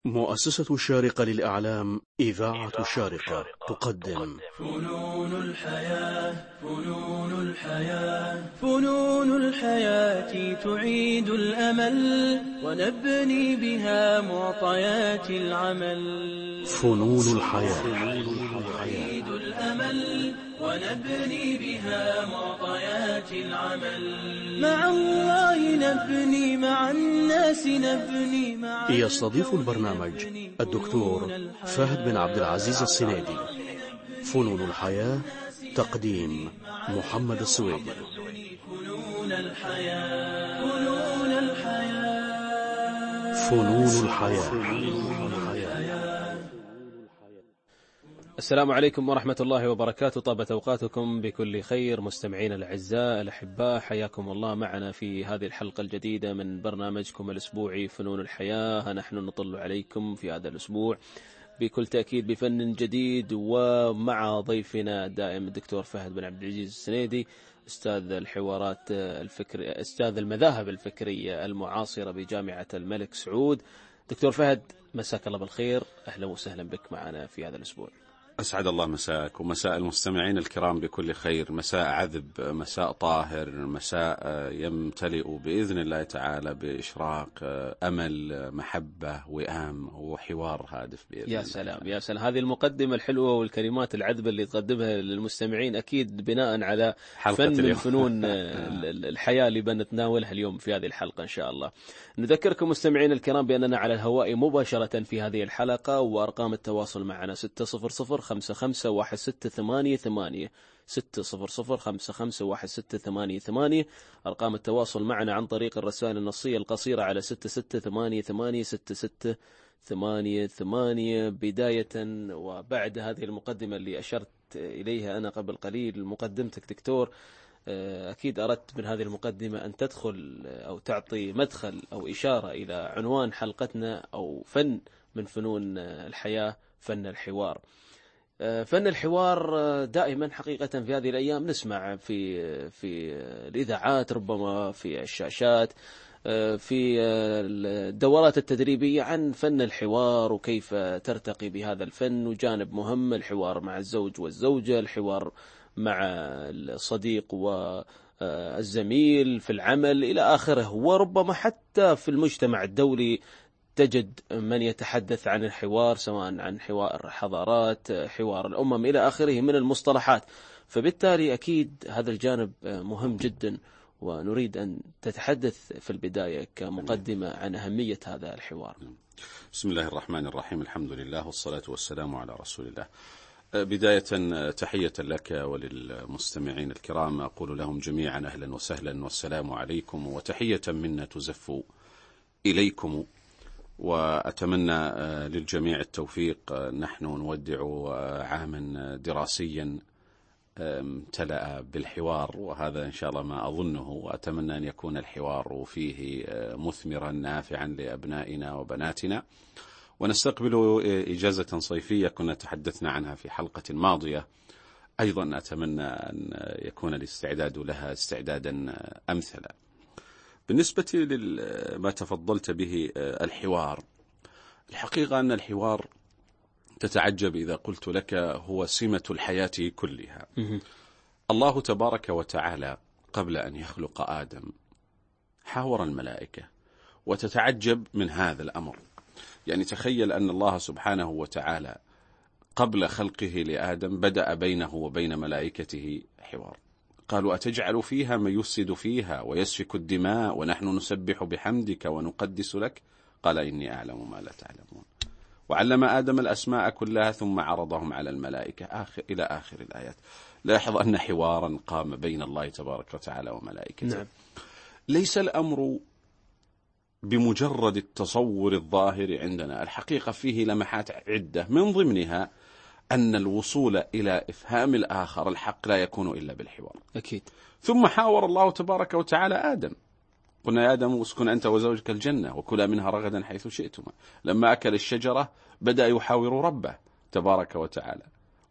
مؤسسة الشارقة للإعلام إذاعة الشارقة تقدم فنون الحياة فنون الحياة فنون الحياة تعيد الأمل ونبني بها معطيات العمل. فنون الحياة تعيد الأمل ونبني بها معطيات العمل. مع الله نبني، مع الناس نبني، مع يستضيف البرنامج الدكتور فهد بن عبد العزيز السنيدي. فنون الحياة، تقديم محمد السويدي. فنون الحياة فنون الحياة فنون الحياة. السلام عليكم ورحمة الله وبركاته. طابت أوقاتكم بكل خير مستمعين الأعزاء الأحباء، حياكم الله معنا في هذه الحلقة الجديدة من برنامجكم الأسبوعي فنون الحياة. نحن نطل عليكم في هذا الأسبوع بكل تأكيد بفن جديد، ومع ضيفنا دائم الدكتور فهد بن عبد العزيز السنيدي، أستاذ الحوارات أستاذ المذاهب الفكرية المعاصرة بجامعة الملك سعود. دكتور فهد، مساك الله بالخير، أهلا وسهلا بك معنا في هذا الأسبوع. أسعد الله مساك ومساء المستمعين الكرام بكل خير، مساء عذب، مساء طاهر، مساء يمتلئ بإذن الله تعالى بإشراق أمل، محبة، وئام وحوار هادف بإذن الله. يا سلام يا سلام، هذه المقدمة الحلوة والكلمات العذبة اللي تقدمها للمستمعين أكيد بناء على فن من فنون الحياة اللي بنتناولها اليوم في هذه الحلقة إن شاء الله. نذكركم مستمعين الكرام بأننا على الهواء مباشرة في هذه الحلقة، وأرقام التواصل معنا 600-55-1688 600-55-1688. أرقام التواصل معنا عن طريق الرسائل النصية القصيرة على 6688 بداية وبعد هذه المقدمة اللي أشرت إليها أنا قبل قليل، مقدمتك دكتور، أكيد أردت من هذه المقدمة أن تدخل أو تعطي مدخل أو إشارة إلى عنوان حلقتنا أو فن من فنون الحياة، فن الحوار. فن الحوار دائما حقيقة في هذه الأيام نسمع في الإذاعات، ربما في الشاشات، في الدورات التدريبية عن فن الحوار وكيف ترتقي بهذا الفن، وجانب مهم الحوار مع الزوج والزوجة، الحوار مع الصديق والزميل في العمل إلى آخره. وربما حتى في المجتمع الدولي تجد من يتحدث عن الحوار، سواء عن حوار حضارات، حوار الأمم إلى آخره من المصطلحات. فبالتالي أكيد هذا الجانب مهم جدا، ونريد أن تتحدث في البداية كمقدمة عن أهمية هذا الحوار. بسم الله الرحمن الرحيم، الحمد لله والصلاة والسلام على رسول الله. بداية تحية لك وللمستمعين الكرام، أقول لهم جميعا أهلا وسهلا والسلام عليكم، وتحية منا تزف إليكم، وأتمنى للجميع التوفيق. نحن نودع عاما دراسيا امتلأ بالحوار، وهذا إن شاء الله ما أظنه، وأتمنى أن يكون الحوار فيه مثمرا نافعا لأبنائنا وبناتنا. ونستقبل إجازة صيفية كنا تحدثنا عنها في حلقة ماضية، أيضا أتمنى أن يكون الاستعداد لها استعدادا أمثلا. بالنسبة لما تفضلت به الحوار، الحقيقة أن الحوار تتعجب إذا قلت لك هو سمة الحياة كلها. الله تبارك وتعالى قبل أن يخلق آدم حاور الملائكة، وتتعجب من هذا الأمر. يعني تخيل أن الله سبحانه وتعالى قبل خلقه لآدم بدأ بينه وبين ملائكته حوار. قالوا أتجعل فيها من يفسد فيها ويسفك الدماء ونحن نسبح بحمدك ونقدس لك، قال إني أعلم ما لا تعلمون. وعلم آدم الأسماء كلها ثم عرضهم على الملائكة إلى آخر الآيات. لاحظ أن حوارا قام بين الله تبارك وتعالى وملائكته. نعم. ليس الأمر بمجرد التصور الظاهر عندنا، الحقيقة فيه لمحات عدة، من ضمنها أن الوصول إلى إفهام الآخر الحق لا يكون إلا بالحوار. أكيد. ثم حاور الله تبارك وتعالى آدم، قلنا يا آدم اسكن أنت وزوجك الجنة وكلا منها رغدا حيث شئتما. لما أكل الشجرة بدأ يحاور ربه تبارك وتعالى.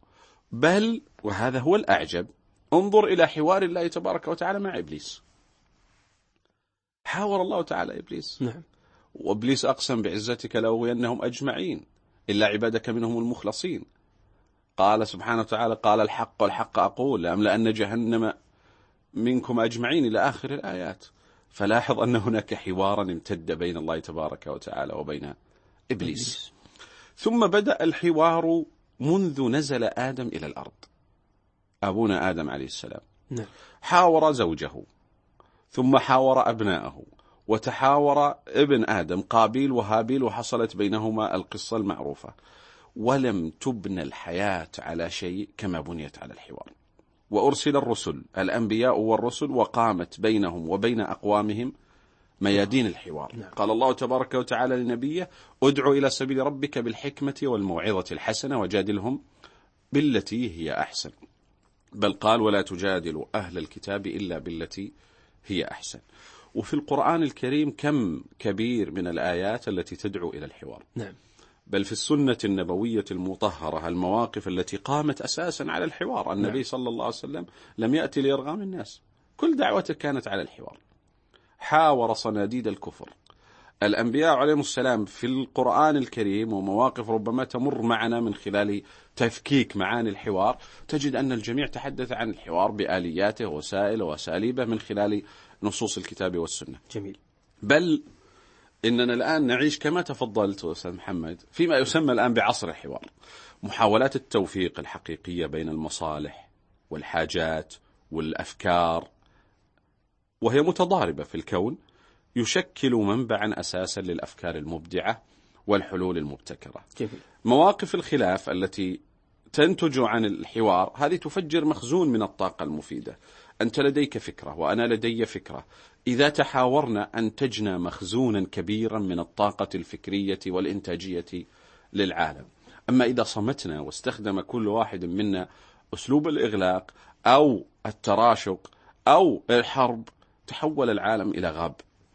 بل وهذا هو الأعجب، انظر إلى حوار الله تبارك وتعالى مع إبليس. حاور الله تعالى إبليس. نعم. وإبليس أقسم بعزتك لأغوينهم أجمعين إلا عبادك منهم المخلصين. قال سبحانه وتعالى قال الحق والحق أقول لأملأن جهنم منكم أجمعين إلى آخر الآيات. فلاحظ أن هناك حوارا امتد بين الله تبارك وتعالى وبين إبليس. ثم بدأ الحوار منذ نزل آدم إلى الأرض. أبونا آدم عليه السلام حاور زوجه، ثم حاور أبناءه، وتحاور ابن آدم قابيل وهابيل، وحصلت بينهما القصة المعروفة. ولم تبنى الحياة على شيء كما بنيت على الحوار. وأرسل الرسل الأنبياء والرسل، وقامت بينهم وبين أقوامهم ميادين الحوار. قال الله تبارك وتعالى لنبيه ادعو إلى سبيل ربك بالحكمة والموعظة الحسنة وجادلهم بالتي هي أحسن. بل قال ولا تجادلوا أهل الكتاب إلا بالتي هي أحسن. وفي القرآن الكريم كم كبير من الآيات التي تدعو إلى الحوار. بل في السنة النبوية المطهرة المواقف التي قامت أساسا على الحوار. النبي صلى الله عليه وسلم لم يأتي لإرغام الناس، كل دعوته كانت على الحوار. حاور صناديد الكفر. الأنبياء عليهم السلام في القرآن الكريم ومواقف ربما تمر معنا من خلال تفكيك معاني الحوار، تجد أن الجميع تحدث عن الحوار بآلياته ووسائله وأساليبه من خلال نصوص الكتاب والسنة. جميل. بل إننا الآن نعيش كما تفضلت أستاذ محمد فيما يسمى الآن بعصر الحوار. محاولات التوفيق الحقيقية بين المصالح والحاجات والأفكار، وهي متضاربة في الكون، يشكل منبعا أساسا للأفكار المبدعة والحلول المبتكرة. جميل. مواقف الخلاف التي تنتج عن الحوار هذه تفجر مخزون من الطاقة المفيدة. أنت لديك فكرة وأنا لدي فكرة، إذا تحاورنا أنتجنا مخزونا كبيرا من الطاقة الفكرية والإنتاجية للعالم. أما إذا صمتنا واستخدم كل واحد منا أسلوب الإغلاق أو التراشق أو الحرب، تحول العالم إلى غاب.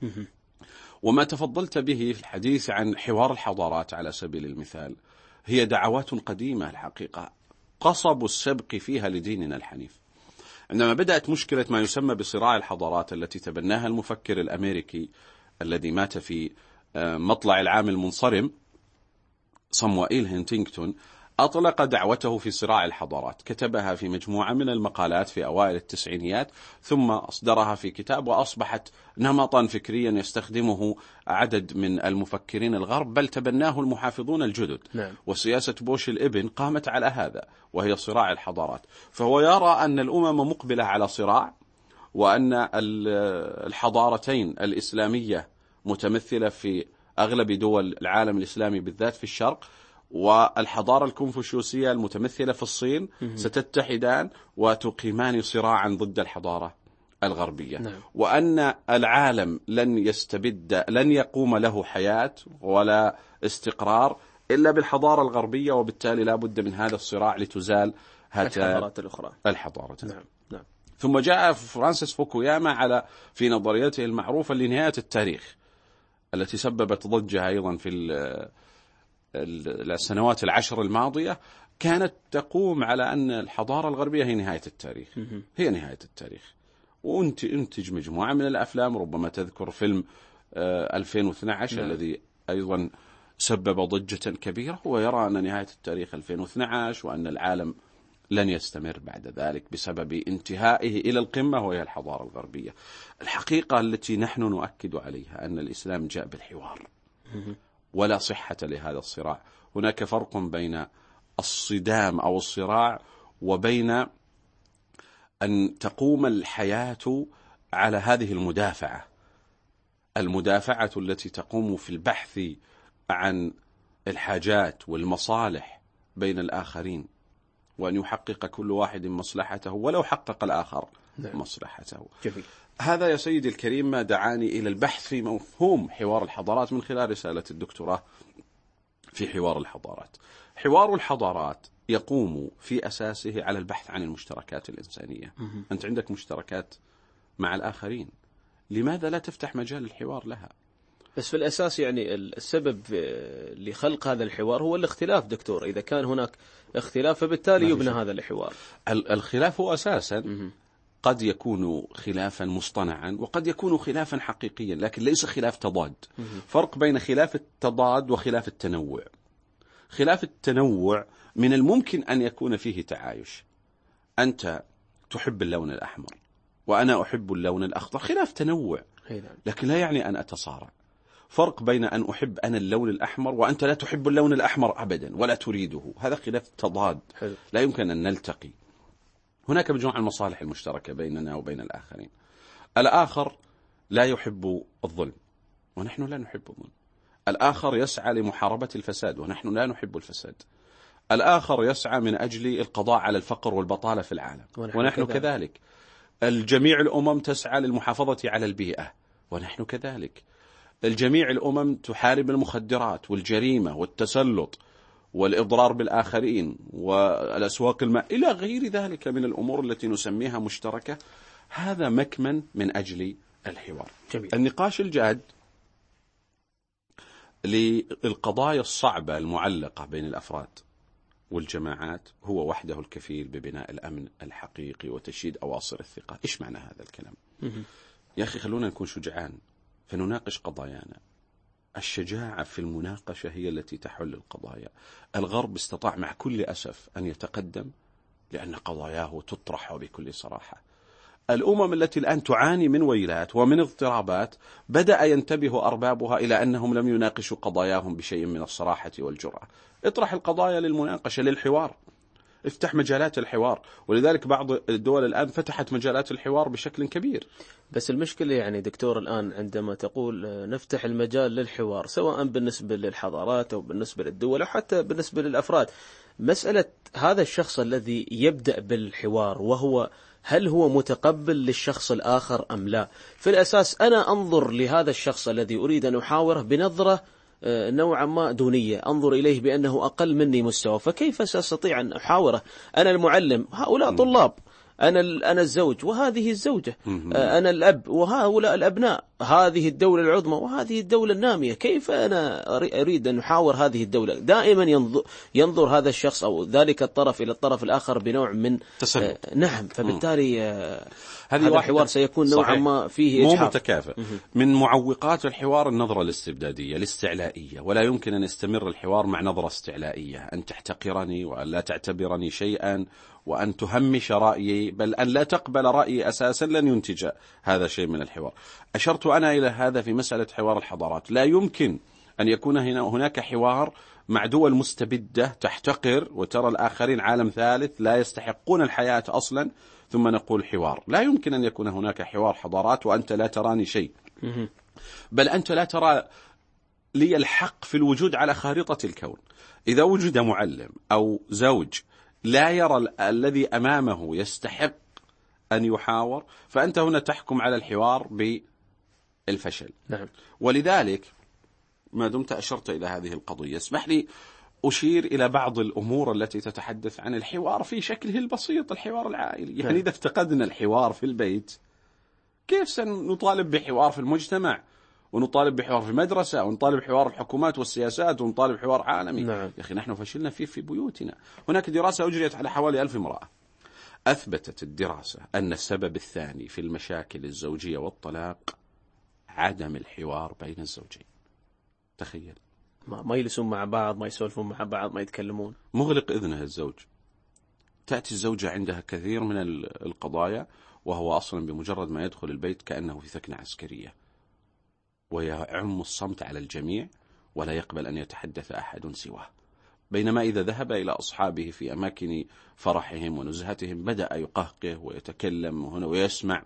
وما تفضلت به في الحديث عن حوار الحضارات على سبيل المثال هي دعوات قديمة الحقيقة قصب السبق فيها لديننا الحنيف. عندما بدأت مشكلة ما يسمى بصراع الحضارات التي تبناها المفكر الأمريكي الذي مات في مطلع العام المنصرم صموئيل هنتينغتون، أطلق دعوته في صراع الحضارات، كتبها في مجموعة من المقالات في أوائل التسعينيات، ثم أصدرها في كتاب، وأصبحت نمطا فكريا يستخدمه عدد من المفكرين الغرب، بل تبناه المحافظون الجدد. وسياسة بوش الابن قامت على هذا، وهي صراع الحضارات. فهو يرى أن الأمم مقبلة على صراع، وأن الحضارتين الإسلامية متمثلة في أغلب دول العالم الإسلامي بالذات في الشرق، والحضارة الكونفوشيوسية المتمثلة في الصين ستتحدان وتقيمان صراعا ضد الحضارة الغربية. وأن العالم لن يقوم له حياة ولا استقرار إلا بالحضارة الغربية، وبالتالي لا بد من هذا الصراع لتزال الحضارات الأخرى. نعم. ثم جاء فرانسيس فوكوياما في نظريته المعروفة لنهاية التاريخ التي سببت ضجة أيضا في السنوات العشر الماضية، كانت تقوم على أن الحضارة الغربية هي نهاية التاريخ. هي نهاية التاريخ. وانتج مجموعة من الأفلام، ربما تذكر فيلم 2012 الذي أيضا سبب ضجة كبيرة. هو يرى أن نهاية التاريخ 2012 وأن العالم لن يستمر بعد ذلك بسبب انتهائه إلى القمة وهي الحضارة الغربية. الحقيقة التي نحن نؤكد عليها أن الإسلام جاء بالحوار، ولا صحة لهذا الصراع. هناك فرق بين الصدام أو الصراع وبين أن تقوم الحياة على هذه المدافعة التي تقوم في البحث عن الحاجات والمصالح بين الآخرين، وأن يحقق كل واحد مصلحته ولو حقق الآخر مصلحته. جميل. هذا يا سيدي الكريم ما دعاني إلى البحث في مفهوم حوار الحضارات من خلال رسالة الدكتوراه في حوار الحضارات. حوار الحضارات يقوم في أساسه على البحث عن المشتركات الإنسانية. أنت عندك مشتركات مع الآخرين، لماذا لا تفتح مجال الحوار لها؟ بس في الأساس يعني السبب لخلق هذا الحوار هو الاختلاف دكتور. إذا كان هناك اختلاف فبالتالي يبنى هذا الحوار. الخلاف هو أساسا قد يكون خلافا مصطنعا وقد يكون خلافا حقيقيا، لكن ليس خلاف تضاد. فرق بين خلاف التضاد وخلاف التنوع. خلاف التنوع من الممكن أن يكون فيه تعايش. أنت تحب اللون الأحمر وأنا أحب اللون الأخضر، خلاف تنوع، لكن لا يعني أن أتصارع. فرق بين أن أحب أنا اللون الأحمر وأنت لا تحب اللون الأحمر أبدا ولا تريده، هذا خلاف تضاد، لا يمكن أن نلتقي. هناك مجموعة المصالح المشتركة بيننا وبين الآخرين. الآخر لا يحب الظلم ونحن لا نحب الظلم. الآخر يسعى لمحاربة الفساد ونحن لا نحب الفساد. الآخر يسعى من أجل القضاء على الفقر والبطالة في العالم ونحن كذلك. الجميع الأمم تسعى للمحافظة على البيئة ونحن كذلك. الجميع الأمم تحارب المخدرات والجريمة والتسلط والإضرار بالآخرين والأسواق الماء إلى غير ذلك من الأمور التي نسميها مشتركة. هذا مكمن من أجل الحوار. جميل. النقاش الجاد للقضايا الصعبة المعلقة بين الأفراد والجماعات هو وحده الكفيل ببناء الأمن الحقيقي وتشييد أواصر الثقة. إيش معنى هذا الكلام؟ يا أخي خلونا نكون شجعان فنناقش قضايانا. الشجاعة في المناقشة هي التي تحل القضايا. الغرب استطاع مع كل أسف أن يتقدم لأن قضاياه تطرح بكل صراحة. الأمم التي الآن تعاني من ويلات ومن اضطرابات بدأ ينتبه أربابها إلى أنهم لم يناقشوا قضاياهم بشيء من الصراحة والجرأة. اطرح القضايا للمناقشة للحوار، افتح مجالات الحوار، ولذلك بعض الدول الآن فتحت مجالات الحوار بشكل كبير. بس المشكلة يعني دكتور الآن عندما تقول نفتح المجال للحوار سواء بالنسبة للحضارات أو بالنسبة للدول أو حتى بالنسبة للأفراد، مسألة هذا الشخص الذي يبدأ بالحوار وهو هل هو متقبل للشخص الآخر أم لا؟ في الأساس أنا أنظر لهذا الشخص الذي أريد أن أحاوره بنظرة نوعا ما دونية، أنظر إليه بأنه أقل مني مستوى، فكيف سأستطيع أن أحاوره؟ أنا المعلم، هؤلاء طلاب، أنا الزوج وهذه الزوجة، أنا الأب وهؤلاء الأبناء، هذه الدولة العظمى وهذه الدولة النامية. كيف أنا أريد أن أحاور هذه الدولة؟ دائما ينظر هذا الشخص أو ذلك الطرف إلى الطرف الآخر بنوع من تسلط. نعم، فبالتالي هذا الحوار سيكون نوعا ما فيه مو متكافئ. من معوقات الحوار النظرة الاستبدادية الاستعلائية، ولا يمكن أن يستمر الحوار مع نظرة استعلائية، أن تحتقرني وأن لا تعتبرني شيئا وأن تهمش رأيي، بل أن لا تقبل رأيي أساسا، لن ينتج هذا شيء من الحوار. أشرت أنا إلى هذا في مسألة حوار الحضارات. لا يمكن أن يكون هناك حوار مع دول مستبدة تحتقر وترى الآخرين عالم ثالث لا يستحقون الحياة أصلا ثم نقول حوار. لا يمكن أن يكون هناك حوار حضارات وأنت لا تراني شيء، بل أنت لا ترى لي الحق في الوجود على خارطة الكون. إذا وجد معلم أو زوج لا يرى الذي أمامه يستحق أن يحاور، فأنت هنا تحكم على الحوار بالفشل. نعم. ولذلك ما دمت أشرت إلى هذه القضية اسمح لي أشير إلى بعض الأمور التي تتحدث عن الحوار في شكله البسيط، الحوار العائلي. يعني إذا افتقدنا الحوار في البيت كيف سنطالب بحوار في المجتمع، ونطالب بحوار في المدرسة، ونطالب بحوار الحكومات والسياسات، ونطالب بحوار عالمي؟ نعم. يا أخي نحن فشلنا في بيوتنا. هناك دراسة أجريت على حوالي 1000 امرأة، أثبتت الدراسة أن السبب الثاني في المشاكل الزوجية والطلاق عدم الحوار بين الزوجين. تخيل، ما يجلسون مع بعض، ما يسولفون مع بعض، ما يتكلمون. مغلق إذنها الزوج. تأتي الزوجة عندها كثير من القضايا وهو أصلا بمجرد ما يدخل البيت كأنه في ثكنة عسكرية، ويعم الصمت على الجميع ولا يقبل أن يتحدث أحد سواه. بينما إذا ذهب إلى أصحابه في أماكن فرحهم ونزهتهم بدأ يقهقه ويتكلم هنا ويسمع.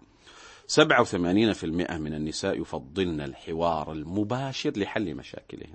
87% من النساء يفضلن الحوار المباشر لحل مشاكلهن.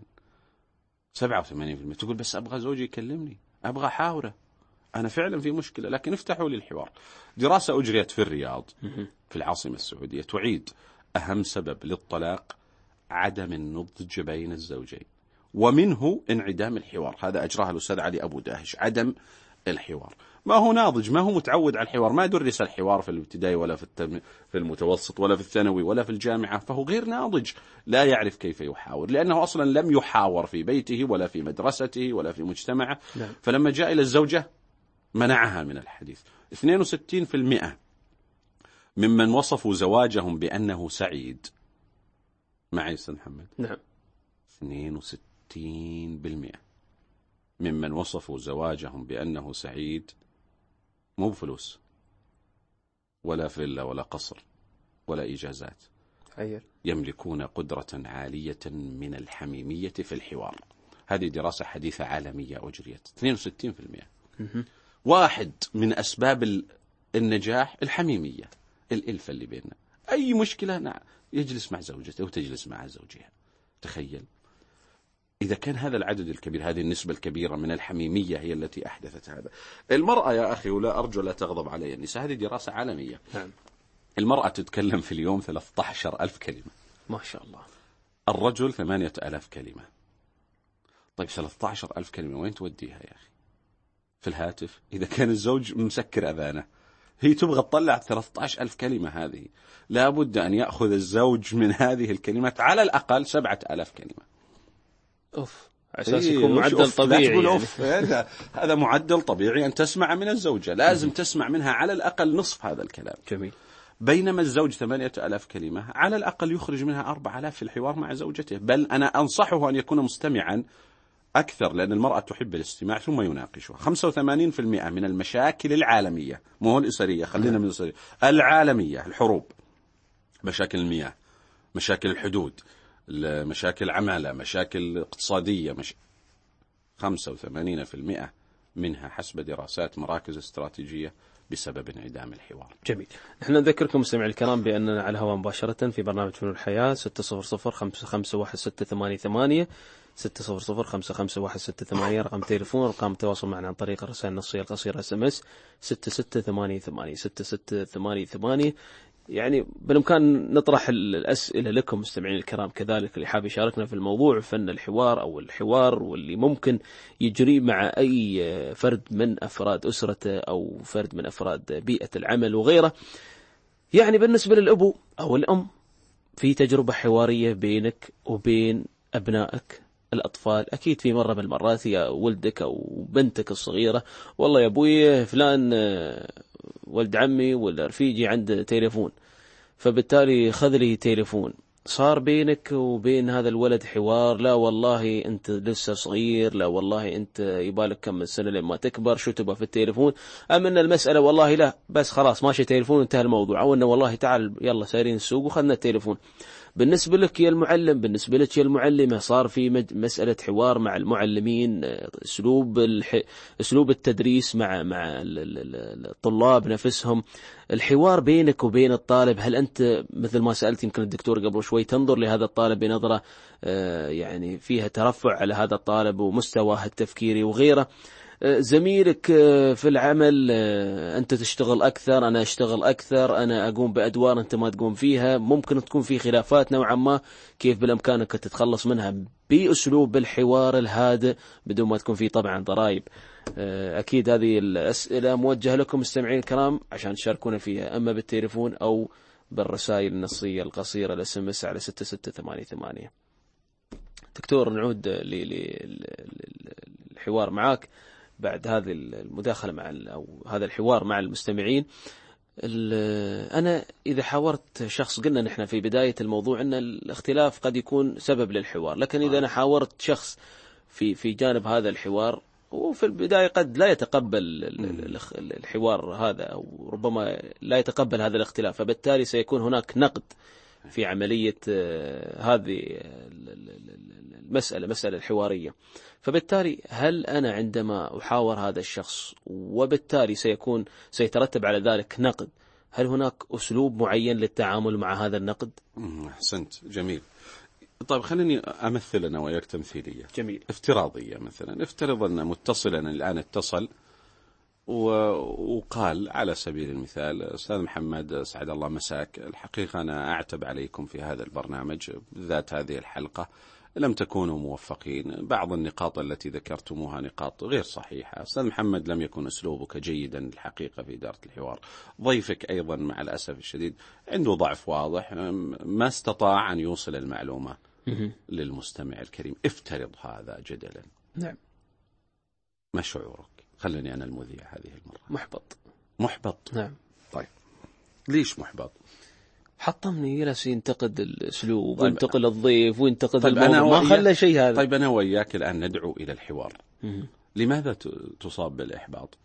87%. تقول بس أبغى زوجي يكلمني، أبغى حاوره، أنا فعلا في مشكلة، لكن افتحوا لي الحوار. دراسة أجريت في الرياض في العاصمة السعودية تعيد أهم سبب للطلاق عدم النضج بين الزوجين، ومنه انعدام الحوار. هذا أجراها الأستاذ علي أبو داهش. عدم الحوار، ما هو ناضج، ما هو متعود على الحوار، ما درس الحوار في الابتدائي ولا في المتوسط ولا في الثانوي ولا في الجامعة، فهو غير ناضج، لا يعرف كيف يحاور، لأنه أصلا لم يحاور في بيته ولا في مدرسته ولا في مجتمعه. فلما جاء إلى الزوجة منعها من الحديث. 62% ممن وصفوا زواجهم بأنه سعيد، معي أستاذ محمد؟ نعم. 62% ممن وصفوا زواجهم بأنه سعيد مو بفلوس ولا فيلا ولا قصر ولا إجازات، يملكون قدرة عالية من الحميمية في الحوار. هذه دراسة حديثة عالمية أجريت. 62%. واحد من أسباب النجاح الحميمية، الإلفة اللي بيننا. أي مشكلة نعم يجلس مع زوجته وتجلس مع زوجها. تخيل إذا كان هذا العدد الكبير، هذه النسبة الكبيرة من الحميمية هي التي أحدثت هذا. المرأة يا أخي، ولا أرجو لا تغضب علي النساء، هذه دراسة عالمية. نعم. المرأة تتكلم في اليوم 13,000 كلمة، ما شاء الله. الرجل 8,000 كلمة. طيب 13,000 كلمة وين توديها يا أخي؟ في الهاتف. إذا كان الزوج مسكر أذانه، هي تبغى تطلع 13,000 كلمة. هذه لابد أن يأخذ الزوج من هذه الكلمات على الأقل 7,000 كلمة. أوف، أساس يكون معدل طبيعي يعني. هذا معدل طبيعي أن تسمع من الزوجة، لازم تسمع منها على الأقل نصف هذا الكلام. جميل. بينما الزوج 8,000 كلمة على الأقل يخرج منها 4,000 في الحوار مع زوجته. بل أنا أنصحه أن يكون مستمعا أكثر، لأن المرأة تحب الاستماع ثم يناقشها. 85% من المشاكل العالمية، مو الأسرية، خلينا من الأسرية، العالمية، الحروب، مشاكل المياه، مشاكل الحدود، مشاكل عمالة، مشاكل اقتصادية، 85% منها حسب دراسات مراكز استراتيجية بسبب انعدام الحوار. جميل. نحن نذكركم مستمعي الكرام بأننا على الهواء مباشرة في برنامج فنون الحياة. 600-551-688 600-551-688 رقم تليفون. رقم التواصل معنا عن طريق الرسائل النصية القصيرة SMS 6688 6688. يعني بالإمكان نطرح الأسئلة لكم مستمعين الكرام كذلك، اللي حاب يشاركنا في الموضوع فن الحوار أو الحوار واللي ممكن يجري مع أي فرد من أفراد أسرته أو فرد من أفراد بيئة العمل وغيره. يعني بالنسبة للأبو أو الأم، في تجربة حوارية بينك وبين أبنائك الأطفال، أكيد في مرة من المرات يا ولدك أو بنتك الصغيرة، والله يا أبوي فلان ولد عمي ولا رفيجي عنده تليفون، فبالتالي خذ لي تليفون. صار بينك وبين هذا الولد حوار، لا والله أنت لسه صغير، لا والله أنت يبالك كم من سنة لما تكبر، شو تبغى في التليفون؟ أم أن المسألة والله لا بس خلاص ماشي تليفون انتهى الموضوع، أو أنه والله تعال يلا سايرين السوق وخذنا التليفون. بالنسبة لك يا المعلم، بالنسبة لك يا المعلمة، صار في مسألة حوار مع المعلمين، أسلوب التدريس مع الطلاب نفسهم، الحوار بينك وبين الطالب. هل أنت مثل ما سألت يمكن الدكتور قبل شوي تنظر لهذا الطالب بنظرة يعني فيها ترفع على هذا الطالب ومستواه التفكيري وغيره؟ زميلك في العمل، أنت تشتغل أكثر، أنا أشتغل أكثر، أنا أقوم بأدوار أنت ما تقوم فيها، ممكن تكون في خلافات نوعا ما، كيف بالإمكانك تتخلص منها بأسلوب الحوار الهادئ بدون ما تكون فيه طبعا ضرائب. أكيد هذه الأسئلة موجهة لكم مستمعين الكرام عشان تشاركونا فيها، أما بالتليفون أو بالرسائل النصية القصيرة SMS على 6688. دكتور، نعود للحوار معك بعد هذه المداخلة أو هذا الحوار مع المستمعين. أنا إذا حاورت شخص، قلنا نحن في بداية الموضوع أن الاختلاف قد يكون سبب للحوار، لكن إذا أنا حاورت شخص في جانب هذا الحوار وفي البداية قد لا يتقبل الحوار هذا أو ربما لا يتقبل هذا الاختلاف، فبالتالي سيكون هناك نقد في عملية هذه مسألة الحوارية. فبالتالي هل أنا عندما أحاور هذا الشخص وبالتالي سيترتب على ذلك نقد، هل هناك أسلوب معين للتعامل مع هذا النقد؟ أحسنت، جميل. طيب خليني أمثل أنا وياك تمثيلية. جميل. افتراضية مثلا، افترض أن متصلا الآن اتصل وقال على سبيل المثال: أستاذ محمد أسعد الله مساك، الحقيقة أنا أعتب عليكم في هذا البرنامج بالذات هذه الحلقة، لم تكونوا موفقين، بعض النقاط التي ذكرتموها نقاط غير صحيحة، أستاذ محمد لم يكن أسلوبك جيدا الحقيقة في إدارة الحوار، ضيفك أيضا مع الأسف الشديد عنده ضعف واضح، ما استطاع أن يوصل المعلومة للمستمع الكريم. افترض هذا جدلا. نعم. ما شعورك؟ خلني أنا المذيع هذه المرة. محبط. نعم. طيب ليش محبط؟ حطمني، جلس ينتقد الأسلوب وينتقد الضيف وينتقد طيب الموضوع، ما خلى شيء هذا. طيب أنا وياك الآن ندعو إلى الحوار. لماذا تصاب بالإحباط؟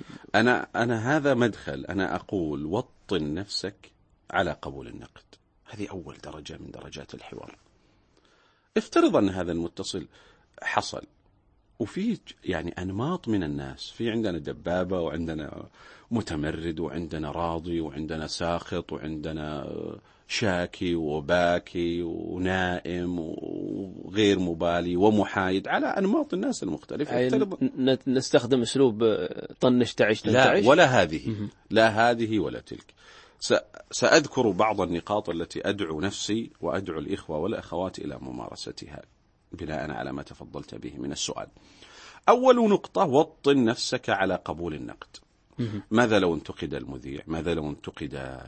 أنا هذا مدخل. أنا أقول وطن نفسك على قبول النقد. هذه أول درجة من درجات الحوار. افترض أن هذا المتصل حصل وفي يعني أنماط من الناس، في عندنا دبابة وعندنا متمرد وعندنا راضي وعندنا ساخط وعندنا شاكي وباكي ونائم وغير مبالي ومحايد، على أنماط الناس المختلفة. نستخدم أسلوب طنش تعش لا، ولا هذه لا هذه ولا تلك. سأذكر بعض النقاط التي أدعو نفسي وأدعو الإخوة والأخوات إلى ممارستها بناء على ما تفضلت به من السؤال. أول نقطة: وطن نفسك على قبول النقد. ماذا لو انتقد المذيع؟ ماذا لو انتقد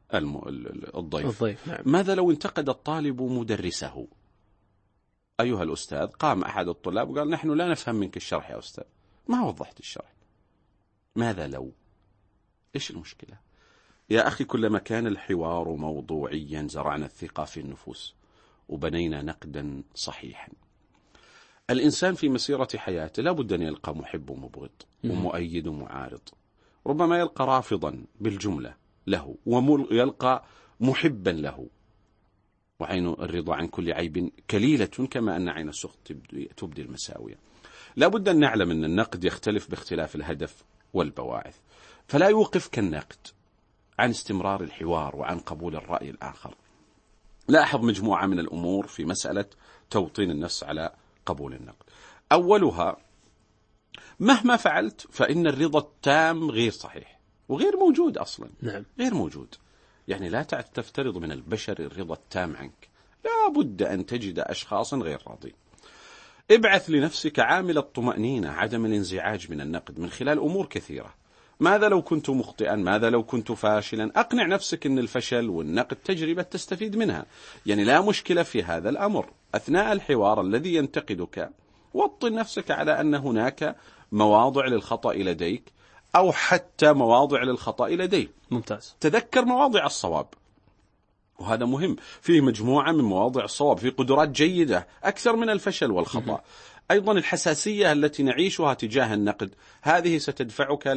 الضيف؟ نعم. ماذا لو انتقد الطالب مدرسه؟ أيها الأستاذ، قام أحد الطلاب وقال: نحن لا نفهم منك الشرح يا أستاذ، ما وضحت الشرح. ماذا لو؟ إيش المشكلة؟ يا أخي، كلما كان الحوار موضوعيا زرعنا الثقة في النفوس وبنينا نقدا صحيحا. الإنسان في مسيرة حياته لا بد أن يلقى محب ومبغض ومؤيد ومعارض. ربما يلقى رافضا بالجملة له ويلقى محبا له. وعين الرضا عن كل عيب كليلة، كما أن عين السخط تبدي المساوية. لا بد أن نعلم أن النقد يختلف باختلاف الهدف والبواعث، فلا يوقفك النقد عن استمرار الحوار وعن قبول الرأي الآخر. لاحظ مجموعة من الأمور في مسألة توطين النفس على قبول النقد. أولها: مهما فعلت فإن الرضا التام غير صحيح وغير موجود أصلا. نعم. غير موجود. يعني لا تفترض من البشر الرضا التام عنك. لا بد أن تجد أشخاصا غير راضين. ابعث لنفسك عامل الطمأنينة، عدم الانزعاج من النقد، من خلال أمور كثيرة. ماذا لو كنت مخطئا؟ ماذا لو كنت فاشلا؟ أقنع نفسك أن الفشل والنقد تجربة تستفيد منها. يعني لا مشكلة في هذا الأمر. أثناء الحوار الذي ينتقدك وطن نفسك على أن هناك مواضع للخطأ لديك أو حتى مواضع للخطأ لديه. ممتاز. تذكر مواضع الصواب، وهذا مهم. فيه مجموعة من مواضع الصواب، في قدرات جيدة أكثر من الفشل والخطأ. أيضا الحساسية التي نعيشها تجاه النقد هذه ستدفعك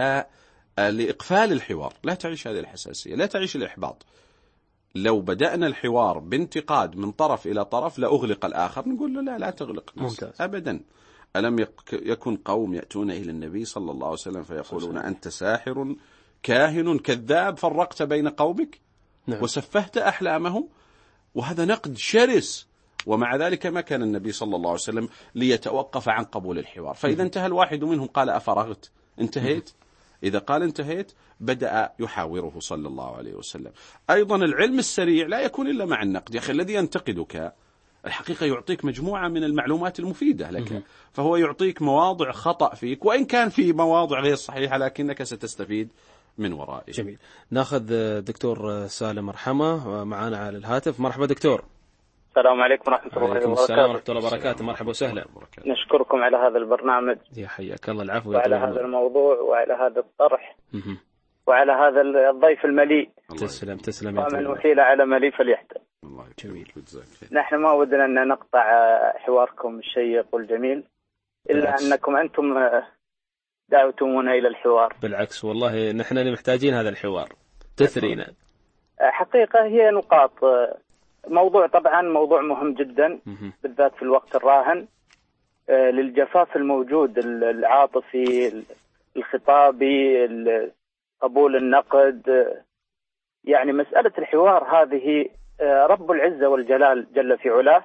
لإقفال الحوار. لا تعيش هذه الحساسية، لا تعيش الإحباط. لو بدأنا الحوار بانتقاد من طرف إلى طرف لأغلق الآخر، نقول له لا تغلق نفسك أبدا. ألم يكن قوم يأتون إلى النبي صلى الله عليه وسلم فيقولون: أنت ساحر كاهن كذاب، فرقت بين قومك وسفهت أحلامهم. وهذا نقد شرس، ومع ذلك ما كان النبي صلى الله عليه وسلم ليتوقف عن قبول الحوار. فإذا انتهى الواحد منهم قال: أفرغت؟ انتهيت؟ إذا قال انتهيت بدأ يحاوره صلى الله عليه وسلم. أيضا العلم السريع لا يكون إلا مع النقد. يا أخي، الذي ينتقدك الحقيقة يعطيك مجموعة من المعلومات المفيدة لك، فهو يعطيك مواضع خطأ فيك، وإن كان في مواضع غير صحيحة لكنك ستستفيد من ورائه. جميل. ناخذ دكتور سالم مرحمة معنا على الهاتف. مرحبا دكتور. السلام عليكم ورحمة الله وبركاته. السلام ورحمة الله وبركاته. مرحبا وسهلا. نشكركم على هذا البرنامج. يا حياك الله. العفو. وعلى هذا الموضوع وعلى هذا الطرح وعلى هذا الضيف المليء. تسلم. ومن وحيل على مليء فليحتل. جميل. نحن ما ودنا أن نقطع حواركم الشيق والجميل، إلا أنكم أنتم دعوتمونا إلى الحوار. بالعكس والله، نحن اللي محتاجين هذا الحوار، تثرينا. حقيقة هي نقاط موضوع، طبعا موضوع مهم جدا بالذات في الوقت الراهن، للجفاف الموجود العاطفي الخطابي، قبول النقد. يعني مسألة الحوار هذه رب العزة والجلال جل في علاه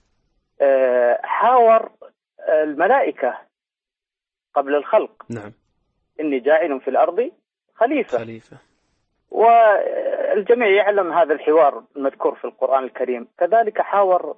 حاور الملائكة قبل الخلق. نعم. إني جاعل في الأرض خليفة. والجميع يعلم هذا الحوار المذكور في القرآن الكريم. كذلك حاور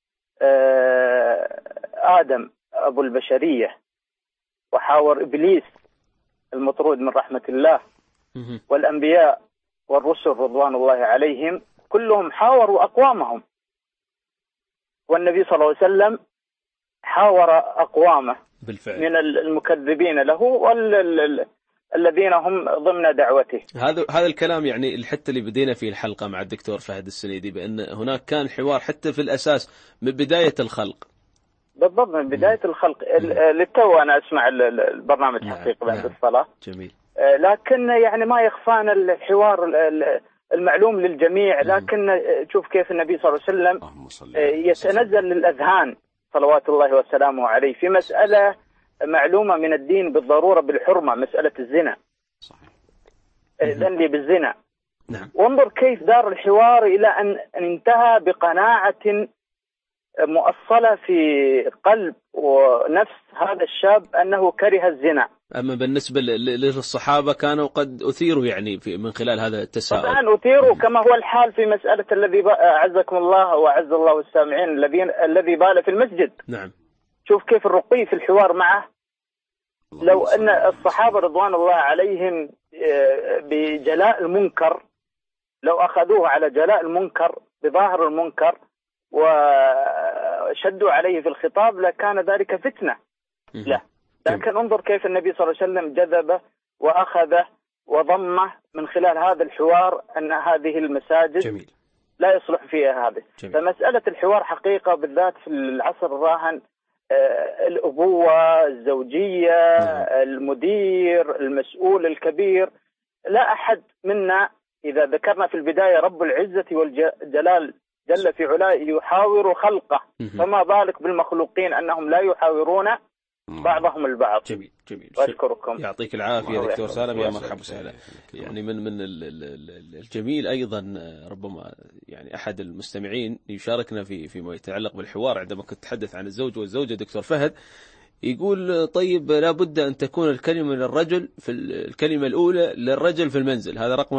آدم أبو البشرية، وحاور إبليس المطرود من رحمة الله، والأنبياء والرسل رضوان الله عليهم كلهم حاوروا أقوامهم. والنبي صلى الله عليه وسلم حاور أقوامه بالفعل من المكذبين له الذين هم ضمن دعوته. هذا الكلام يعني حتى اللي بدينا فيه الحلقة مع الدكتور فهد السنيدي، بأن هناك كان حوار حتى في الأساس من بداية الخلق. بالضبط، من بداية الخلق. للتو أنا أسمع البرنامج حقيقة بعد الصلاة. جميل. لكن يعني ما يخفانا الحوار المعلوم للجميع، لكن شوف كيف النبي صلى الله عليه وسلم يتنزل للأذهان صلوات الله وسلامه عليه في مسألة معلومة من الدين بالضرورة بالحرمة، مسألة الزنا. صحيح. إذن لي بالزنا. نعم. وانظر كيف دار الحوار إلى أن انتهى بقناعة مؤصلة في قلب ونفس هذا الشاب أنه كره الزنا. أما بالنسبة للصحابة كانوا قد أثيروا يعني من خلال هذا التساؤل. طبعا أثيروا كما هو الحال في مسألة الذي أعزكم الله وأعز الله السامعين الذي بال في المسجد. نعم. شوف كيف الرقي في الحوار معه. لو أن الصحابة رضوان الله عليهم بجلاء المنكر، لو أخذوه على جلاء المنكر بظاهر المنكر وشدوا عليه في الخطاب لكان ذلك فتنة له. لكن انظر كيف النبي صلى الله عليه وسلم جذبه وأخذه وضمه من خلال هذا الحوار أن هذه المساجد جميل. لا يصلح فيها هذا. فمسألة الحوار حقيقة بالذات في العصر الراهن، الأبوة الزوجية، المدير المسؤول الكبير، لا أحد منا إذا ذكرنا في البداية رب العزة والجلال جل في علاه يحاور خلقه، فما بالك بالمخلوقين أنهم لا يحاورون بعضهم البعض. جميل جميل. وأشكركم. يعطيك العافية دكتور سالم، يا مرحبا وسهلا. يعني من الجميل أيضا ربما يعني أحد المستمعين يشاركنا فيما يتعلق بالحوار عندما كنت تحدث عن الزوج والزوجة دكتور فهد، يقول طيب لابد أن تكون الكلمة للرجل في الكلمة الأولى للرجل في المنزل، هذا رقم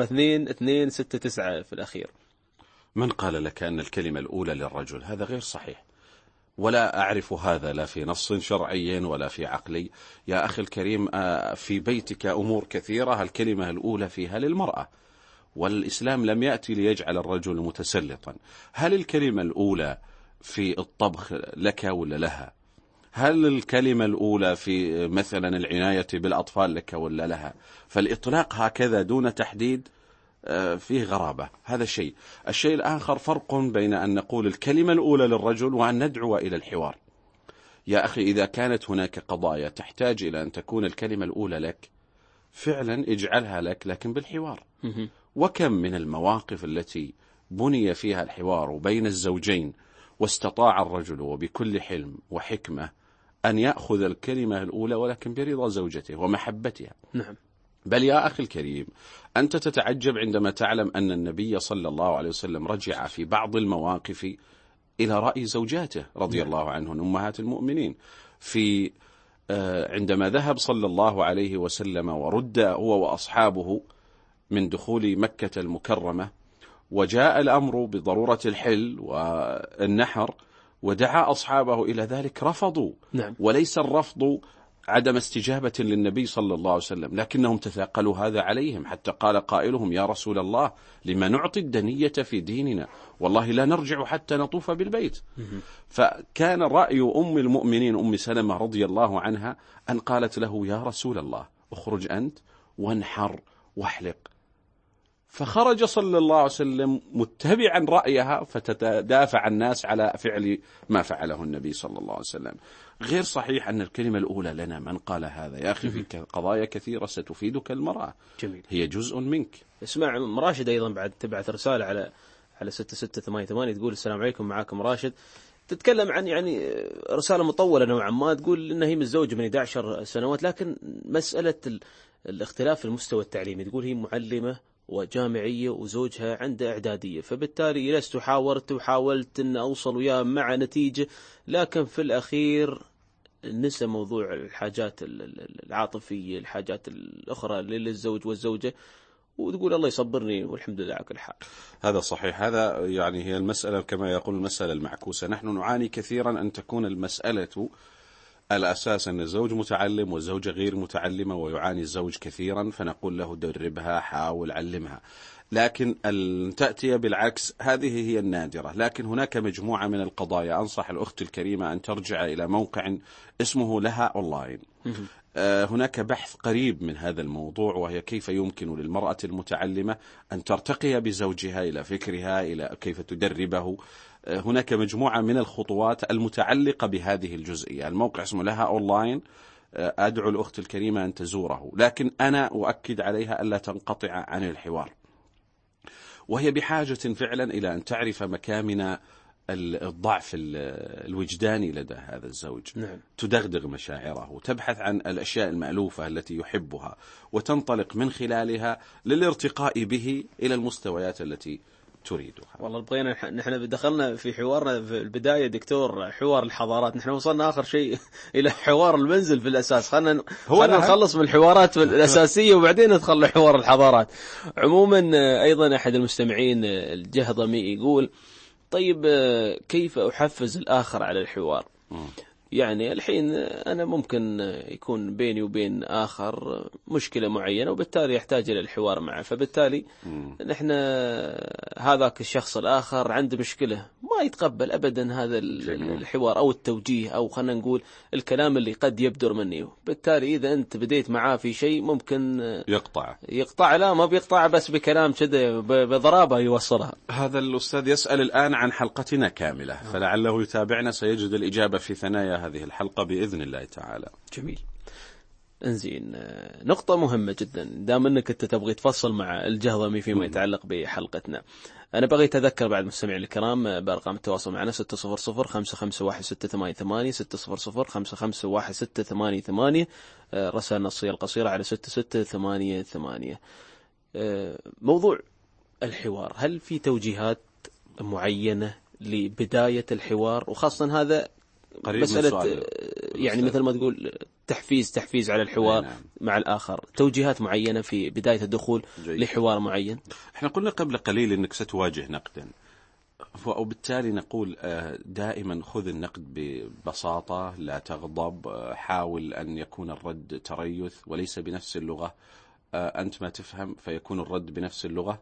2269 في الأخير. من قال لك أن الكلمة الأولى للرجل؟ هذا غير صحيح، ولا أعرف هذا لا في نص شرعي ولا في عقلي. يا أخي الكريم، في بيتك أمور كثيرة الكلمة الأولى فيها للمرأة، والإسلام لم يأتي ليجعل الرجل متسلطا. هل الكلمة الأولى في الطبخ لك ولا لها؟ هل الكلمة الأولى في مثلا العناية بالأطفال لك ولا لها؟ فالإطلاق هكذا دون تحديد فيه غرابة. هذا الشيء. الشيء الآخر فرق بين أن نقول الكلمة الأولى للرجل وأن ندعو إلى الحوار. يا أخي إذا كانت هناك قضايا تحتاج إلى أن تكون الكلمة الأولى لك فعلا اجعلها لك، لكن بالحوار. وكم من المواقف التي بني فيها الحوار بين الزوجين واستطاع الرجل وبكل حلم وحكمة أن يأخذ الكلمة الأولى ولكن برضا زوجته ومحبتها. نعم. بل يا أخي الكريم، أنت تتعجب عندما تعلم أن النبي صلى الله عليه وسلم رجع في بعض المواقف إلى رأي زوجاته رضي الله عنهن أمهات المؤمنين. في عندما ذهب صلى الله عليه وسلم ورد هو وأصحابه من دخول مكة المكرمة، وجاء الأمر بضرورة الحل والنحر ودعا أصحابه إلى ذلك، رفضوا. نعم. وليس الرفض عدم استجابة للنبي صلى الله عليه وسلم، لكنهم تثاقلوا هذا عليهم، حتى قال قائلهم: يا رسول الله لما نعطي الدنية في ديننا، والله لا نرجع حتى نطوف بالبيت. فكان رأي أم المؤمنين أم سلمة رضي الله عنها أن قالت له: يا رسول الله اخرج أنت وانحر واحلق. فخرج صلى الله عليه وسلم متبعا رأيها، فتدافع الناس على فعل ما فعله النبي صلى الله عليه وسلم. غير صحيح أن الكلمة الأولى لنا. من قال هذا؟ يا أخي في قضايا كثيرة ستفيدك المرأة. جميل. هي جزء منك. اسمع راشد أيضا بعد تبعث رسالة على 6688 تقول: السلام عليكم، معكم راشد. تتكلم عن يعني رسالة مطولة نوعا ما، تقول إنها هي متزوجة من 11 سنوات، لكن مسألة الاختلاف في المستوى التعليمي، تقول هي معلمة وجامعية وزوجها عنده إعدادية، فبالتالي جلست وحاولت أن أوصل وياه مع نتيجة، لكن في الأخير نسى موضوع الحاجات العاطفية، الحاجات الأخرى للزوج والزوجة، وتقول الله يصبرني والحمد لله على كل حال. هذا صحيح. هذا يعني هي المسألة كما يقول المسألة المعكوسة. نحن نعاني كثيرا أن تكون المسألة الأساس أن الزوج متعلم والزوجة غير متعلمة ويعاني الزوج كثيرا، فنقول له دربها، حاول علمها. لكن أن تأتي بالعكس هذه هي النادرة. لكن هناك مجموعة من القضايا أنصح الأخت الكريمة أن ترجع إلى موقع اسمه لها أونلاين. هناك بحث قريب من هذا الموضوع، وهي كيف يمكن للمرأة المتعلمة أن ترتقي بزوجها إلى فكرها، إلى كيف تدربه. هناك مجموعة من الخطوات المتعلقة بهذه الجزئية. الموقع اسمه لها أونلاين، أدعو الأخت الكريمة أن تزوره. لكن أنا أؤكد عليها ألا تنقطع عن الحوار، وهي بحاجة فعلا إلى أن تعرف مكامن الضعف الوجداني لدى هذا الزوج. نعم. تدغدغ مشاعره، تبحث عن الأشياء المألوفة التي يحبها، وتنطلق من خلالها للارتقاء به إلى المستويات التي تريدها. والله بغينا نحن دخلنا في حوارنا في البداية دكتور حوار الحضارات، نحن وصلنا آخر شيء إلى حوار المنزل في الأساس. خلنا نخلص من الحوارات الأساسية وبعدين ندخل لحوار الحضارات. عموما أيضا أحد المستمعين الجهضمي يقول طيب كيف أحفز الآخر على الحوار؟ يعني الحين أنا ممكن يكون بيني وبين آخر مشكلة معينة وبالتالي يحتاج إلى الحوار معه، فبالتالي نحن هذاك الشخص الآخر عنده مشكلة ما يتقبل أبدا هذا الحوار أو التوجيه أو خلنا نقول الكلام اللي قد يبدر مني. بالتالي إذا أنت بديت معاه في شيء ممكن يقطع لا ما بيقطع بس بكلام كده بضرابة يوصلها. هذا الأستاذ يسأل الآن عن حلقتنا كاملة، فلعله يتابعنا سيجد الإجابة في ثنايا هذه الحلقة بإذن الله تعالى. جميل. انزين، نقطة مهمة جدا دام انك انت تبغي تفصل مع الجهضمي فيما يتعلق بحلقتنا. انا بغيت اتذكر بعد المستمعين الكرام بارقام التواصل معنا 600-551-688 600-551-688 رسائل نصية القصيرة على 6688. موضوع الحوار، هل في توجيهات معينة لبداية الحوار؟ وخاصة هذا مسألة يعني مثل ما تقول تحفيز على الحوار مع الآخر، توجيهات معينة في بداية الدخول لحوار معين. احنا قلنا قبل قليل انك ستواجه نقدا، وبالتالي نقول دائما خذ النقد ببساطة، لا تغضب، حاول أن يكون الرد تريث وليس بنفس اللغة. أنت ما تفهم فيكون الرد بنفس اللغة.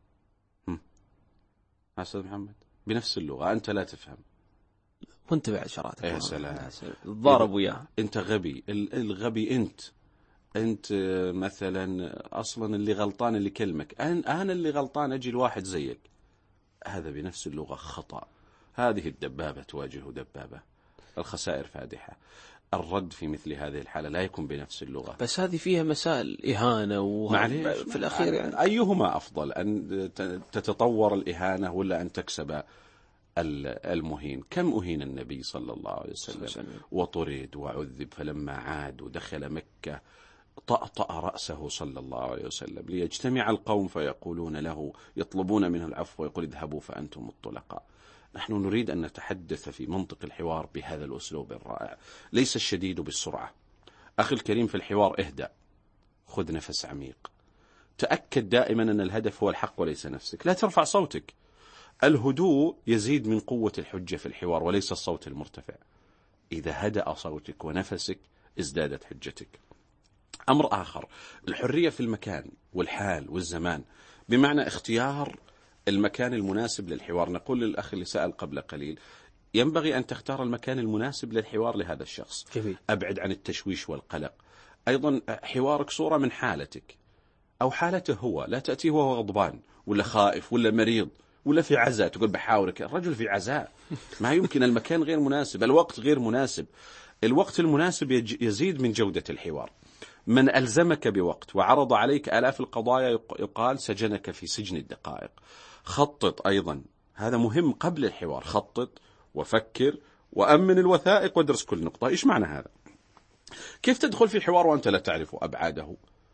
أستاذ محمد بنفس اللغة، أنت لا تفهم وانت بعد شراتك. يا سلام، ضارب وياه. انت غبي، الغبي انت مثلا اصلا اللي غلطان اللي كلمك، انا اللي غلطان اجي الواحد زيك. هذا بنفس اللغة خطأ. هذه الدبابة تواجه دبابة، الخسائر فادحة. الرد في مثل هذه الحالة لا يكون بنفس اللغة. بس هذه فيها مسائل إهانة في الأخير يعني أيهما أفضل، أن تتطور الإهانة ولا أن تكسب المهين؟ كم أهين النبي صلى الله عليه وسلم وطرد وعذب، فلما عاد ودخل مكة طأطأ رأسه صلى الله عليه وسلم ليجتمع القوم فيقولون له، يطلبون منه العفو ويقول اذهبوا فأنتم الطلقاء. نحن نريد أن نتحدث في منطق الحوار بهذا الأسلوب الرائع، ليس الشديد بالسرعة. أخي الكريم، في الحوار اهدأ، خذ نفس عميق، تأكد دائما أن الهدف هو الحق وليس نفسك، لا ترفع صوتك. الهدوء يزيد من قوة الحجة في الحوار وليس الصوت المرتفع. إذا هدأ صوتك ونفسك ازدادت حجتك. أمر آخر، الحرية في المكان والحال والزمان، بمعنى اختيار المكان المناسب للحوار. نقول للأخ اللي سأل قبل قليل ينبغي أن تختار المكان المناسب للحوار لهذا الشخص. جميل. أبعد عن التشويش والقلق. أيضا حوارك صورة من حالتك أو حالته هو، لا تأتيه وهو غضبان ولا خائف ولا مريض ولا في عزاء تقول بحاورك. الرجل في عزاء، ما يمكن، المكان غير مناسب، الوقت غير مناسب. الوقت المناسب يزيد من جودة الحوار. من ألزمك بوقت وعرض عليك آلاف القضايا يقال سجنك في سجن الدقائق. خطط أيضا، هذا مهم قبل الحوار، خطط وفكر وأمن الوثائق وادرس كل نقطة. إيش معنى هذا؟ كيف تدخل في حوار وأنت لا تعرف أبعاده؟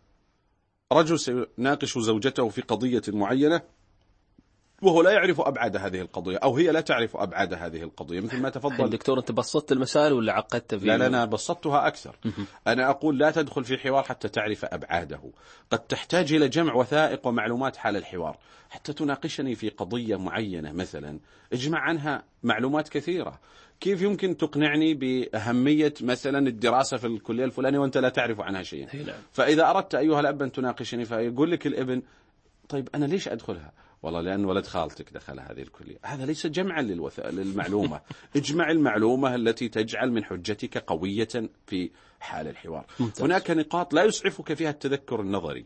رجل سيناقش زوجته في قضية معينة وهو لا يعرف أبعاد هذه القضية، أو هي لا تعرف أبعاد هذه القضية. مثل ما تفضل دكتور، أنت بسطت المسائل ولا عقدت فيه؟ لا أنا بسطتها أكثر. أنا أقول لا تدخل في حوار حتى تعرف أبعاده. قد تحتاج إلى جمع وثائق ومعلومات حال الحوار. حتى تناقشني في قضية معينة مثلا، اجمع عنها معلومات كثيرة. كيف يمكن تقنعني بأهمية مثلا الدراسة في الكلية الفلانية وأنت لا تعرف عنها شيئا؟ فإذا أردت أيها الأب أن تناقشني فيقول لك الابن طيب أنا ليش أدخلها؟ والله لأن ولد خالتك دخل هذه الكلية. هذا ليس جمعا للمعلومة. اجمع المعلومة التي تجعل من حجتك قوية في حال الحوار. هناك نقاط لا يسعفك فيها التذكر النظري.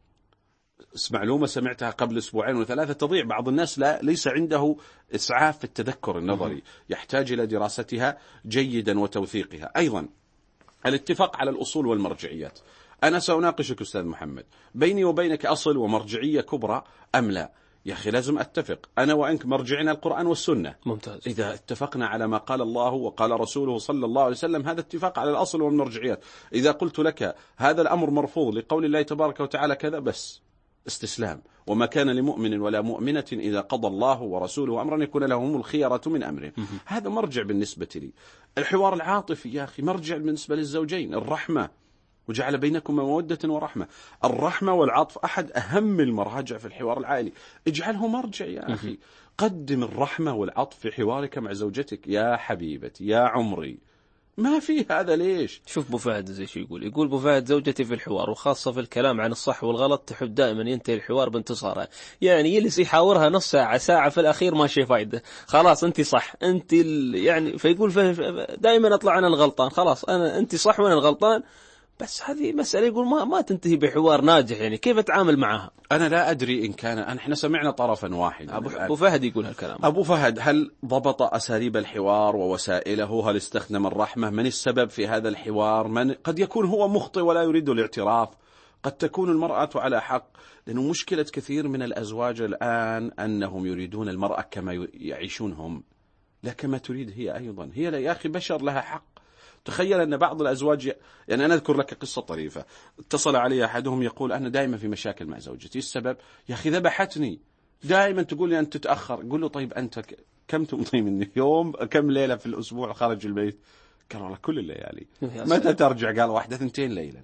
معلومة سمعتها قبل أسبوعين وثلاثة تضيع. بعض الناس ليس عنده إسعاف في التذكر النظري، يحتاج إلى دراستها جيدا وتوثيقها. أيضا الاتفاق على الأصول والمرجعيات. أنا سأناقشك أستاذ محمد، بيني وبينك أصل ومرجعية كبرى أم لا؟ يا أخي لازم أتفق أنا وأنك مرجعنا القرآن والسنة. ممتاز. إذا اتفقنا على ما قال الله وقال رسوله صلى الله عليه وسلم هذا اتفاق على الأصل والمرجعيات. إذا قلت لك هذا الأمر مرفوض لقول الله تبارك وتعالى كذا، بس استسلام. وما كان لمؤمن ولا مؤمنة إذا قضى الله ورسوله أمرا يكون لهم الخيرة من أمره. هذا مرجع بالنسبة لي. الحوار العاطفي يا أخي مرجع بالنسبة للزوجين. الرحمة وجعل بينكم مودة ورحمة. الرحمة والعطف أحد أهم المراجع في الحوار العائلي. اجعله مرجع يا أخي. قدم الرحمة والعطف في حوارك مع زوجتك. يا حبيبتي يا عمري، ما في هذا ليش؟ شوف أبو فهد زي شو يقول أبو فهد زوجتي في الحوار وخاصة في الكلام عن الصح والغلط تحب دائما ينتهي الحوار بانتصارها. يعني يجلس يحاورها نص ساعة ساعة، في الأخير ما شيء فايدة. خلاص أنت صح أنت يعني فيقول دائما أطلع أنا الغلطان. خلاص أنت صح وأنا الغلطان. بس هذه مسألة يقول ما تنتهي بحوار ناجح. يعني كيف أتعامل معها؟ أنا لا أدري إن كان احنا سمعنا طرفا واحدا. أبو فهد يقول هالكلام. أبو فهد هل ضبط أساليب الحوار ووسائله؟ هل استخدم الرحمة؟ من السبب في هذا الحوار؟ قد يكون هو مخطئ ولا يريد الاعتراف. قد تكون المرأة على حق. لأنه مشكلة كثير من الأزواج الآن أنهم يريدون المرأة كما يعيشون هم، لا كما تريد هي أيضا. هي يا أخي بشر لها حق. تخيل أن بعض الأزواج، يعني أنا أذكر لك قصة طريفة. اتصل علي أحدهم يقول أنا دائما في مشاكل مع زوجتي. السبب؟ يا أخي ذبحتني، دائما تقول لي أنت تتأخر. قل له طيب أنت كم تمضي مني يوم، كم ليلة في الأسبوع خارج البيت؟ قال والله كل الليالي. متى ترجع؟ قال 1 2 ليلا.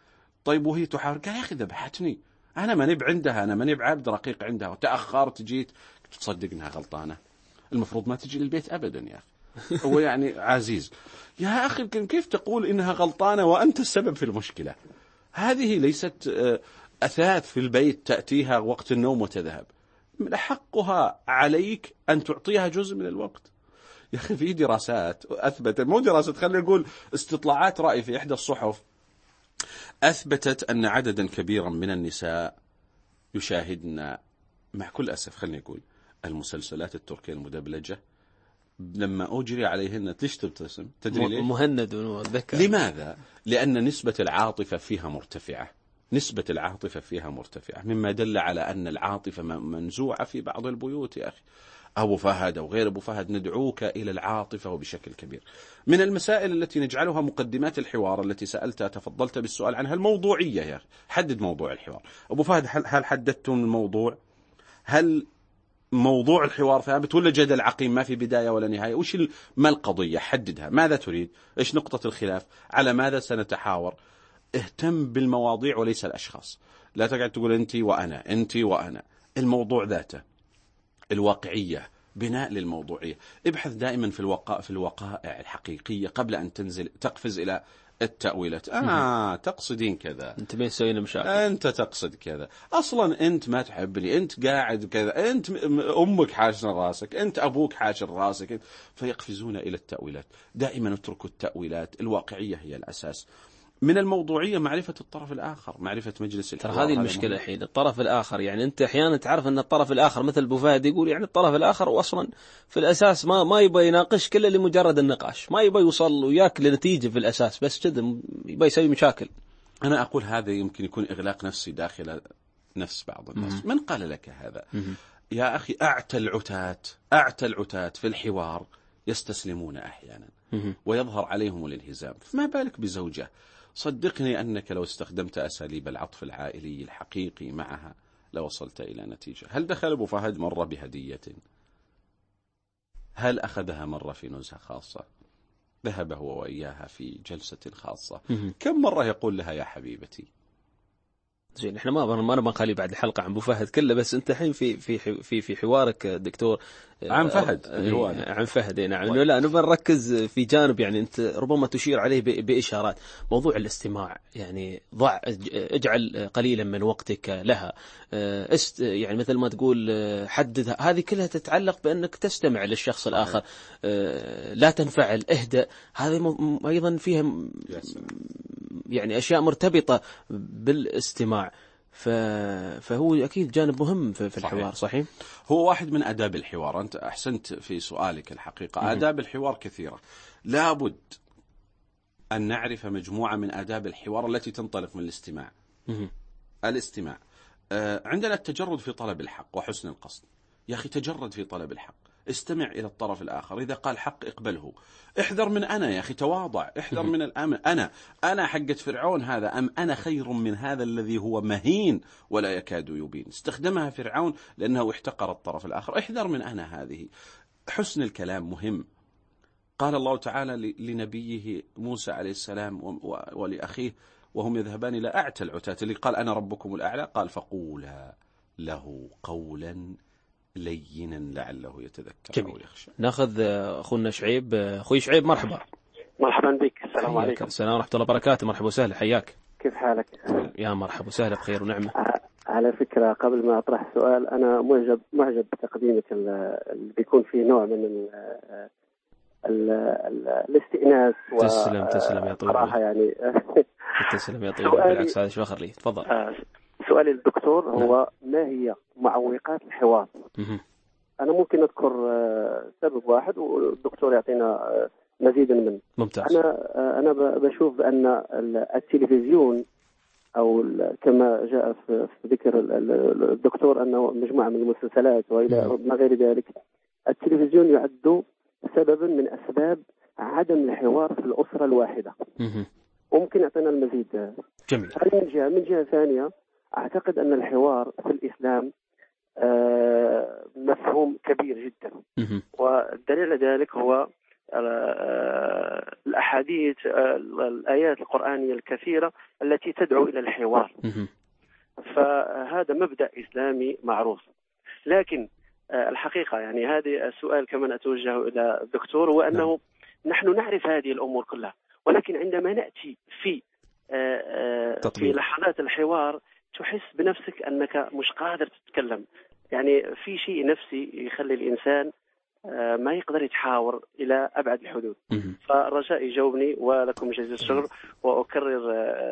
طيب وهي تحاول؟ قال يا أخي ذبحتني، أنا ماني عندها، أنا ماني بعبد رقيق عندها، وتأخرت جيت. تصدق إنها غلطانة، المفروض ما تجي للبيت أبدا يا أخي. هو يعني عزيز يا أخي كيف تقول إنها غلطانة وأنت السبب في المشكلة؟ هذه ليست أثاث في البيت تأتيها وقت النوم وتذهب. حقها عليك أن تعطيها جزء من الوقت. يا أخي في دراسات أثبتت، مو دراسات، خلينا نقول استطلاعات رأي في إحدى الصحف أثبتت أن عددا كبيرا من النساء يشاهدن مع كل أسف خلينا نقول المسلسلات التركية المدبلجة. لما أجري عليهن ليش تبتسم؟ تدري ليش؟ مهند وذكر. لماذا؟ لأن نسبة العاطفة فيها مرتفعة. نسبة العاطفة فيها مرتفعة، مما دل على أن العاطفة منزوعة في بعض البيوت. يا أخي أبو فهد أو غير أبو فهد ندعوك إلى العاطفة وبشكل كبير. من المسائل التي نجعلها مقدمات الحوار التي سألتها تفضلت بالسؤال عنها الموضوعية. يا أخي حدد موضوع الحوار. أبو فهد هل حددتم الموضوع؟ هل موضوع الحوار ثابت ولا جدل عقيم ما في بداية ولا نهاية؟ وش ما القضية؟ حددها. ماذا تريد؟ إيش نقطة الخلاف؟ على ماذا سنتحاور؟ اهتم بالمواضيع وليس الأشخاص. لا تقعد تقول أنت وأنا أنت وأنا. الموضوع ذاته، الواقعية، بناء للموضوعية. ابحث دائما في الوقائع الحقيقية قبل أن تقفز إلى التأويلات. تقصدين كذا، انت ما تسوي لنا مشاكل، انت تقصد كذا، اصلا انت ما تحبني، انت قاعد كذا، انت امك حاشر راسك، انت ابوك حاشر راسك. فيقفزون الى التأويلات. دائما اتركوا التأويلات. الواقعية هي الاساس. من الموضوعية معرفة الطرف الآخر، معرفة مجلس الحوار. ترى هذه المشكلة الحين، الطرف الآخر. يعني أنت أحيانا تعرف أن الطرف الآخر مثل أبو فهد يقول، يعني الطرف الآخر وأصلا في الأساس ما يبغى يناقش كله لمجرد النقاش، ما يبغى يوصل وياك لنتيجة في الأساس، بس كذا يبغى يسوي مشاكل. أنا أقول هذا يمكن يكون إغلاق نفسي داخل نفس بعض الناس. من قال لك هذا؟ يا أخي أعتى العتات في الحوار يستسلمون أحيانا ويظهر عليهم الانهزام، فما بالك بزوجة. صدقني أنك لو استخدمت أساليب العطف العائلي الحقيقي معها لوصلت إلى نتيجة. هل دخل أبو فهد مرة بهدية؟ هل أخذها مرة في نزهة خاصة؟ ذهب هو وإياها في جلسة خاصة؟ كم مرة يقول لها يا حبيبتي؟ زين، احنا ما بنخلي بعد الحلقه عن ابو فهد كله، بس انت الحين في حوارك دكتور عن فهد اللي هو أنا. عن فهد. نعم. لا نبغى نركز في جانب يعني انت ربما تشير عليه باشارات، موضوع الاستماع. يعني اجعل قليلا من وقتك لها، يعني مثل ما تقول حدد. هذه كلها تتعلق بانك تستمع للشخص الاخر، لا تنفعل، اهدأ. هذه ايضا فيها يعني اشياء مرتبطه بالاستماع. فهو أكيد جانب مهم في الحوار. صحيح. هو واحد من آداب الحوار. أنت أحسنت في سؤالك الحقيقة. آداب الحوار كثيرة، لابد أن نعرف مجموعة من آداب الحوار التي تنطلق من الاستماع. الاستماع، عندنا التجرد في طلب الحق وحسن القصد. يا أخي تجرد في طلب الحق، استمع إلى الطرف الآخر، إذا قال حق اقبله. احذر من أنا يا أخي، تواضع، احذر من الأمن. أنا حقة فرعون هذا، أم أنا خير من هذا الذي هو مهين ولا يكاد يبين. استخدمها فرعون لأنه احتقر الطرف الآخر. احذر من أنا هذه. حسن الكلام مهم. قال الله تعالى لنبيه موسى عليه السلام ولأخيه وهم يذهبان إلى أعتى العتاة، اللي قال أنا ربكم الأعلى، قال فقولا له قولا لينا لعله يتذكر أو يخشى. ناخذ أخونا شعيب. أخوي شعيب، مرحبا. مرحبا بك. السلام عليكم. السلام ورحمة الله وبركاته. مرحبا وسهلا، حياك. كيف حالك؟ يا مرحبا وسهلا، بخير ونعمة. على فكرة قبل ما أطرح سؤال، أنا معجب بتقديمك اللي بيكون فيه نوع من الاستئناس. تسلم يا طويل. صراحة يعني تسلم يا طويل، بالعكس هذا فخر لي. تفضل. سؤالي للدكتور هو ما هي معوقات الحوار؟ أنا ممكن أذكر سبب واحد والدكتور يعطينا مزيدا منه. ممتاز. أنا بشوف بأن التلفزيون أو كما جاء في ذكر الدكتور أنه مجموعة من المسلسلات وإلى ما غير ذلك، التلفزيون يعد سببا من أسباب عدم الحوار في الأسرة الواحدة. وممكن يعطينا المزيد. جميل. من جهة ثانية، أعتقد أن الحوار في الإسلام مفهوم كبير جدا، والدليل على ذلك هو الأحاديث، الآيات القرآنية الكثيرة التي تدعو إلى الحوار. فهذا مبدأ إسلامي معروف. لكن الحقيقة يعني هذا السؤال كمان أتوجه إلى الدكتور، هو أنه نحن نعرف هذه الأمور كلها، ولكن عندما نأتي في لحظات الحوار تحس بنفسك أنك مش قادر تتكلم. يعني في شيء نفسي يخلي الإنسان ما يقدر يتحاور إلى أبعد الحدود. فالرجاء يجاوبني، ولكم جزيل الشكر، وأكرر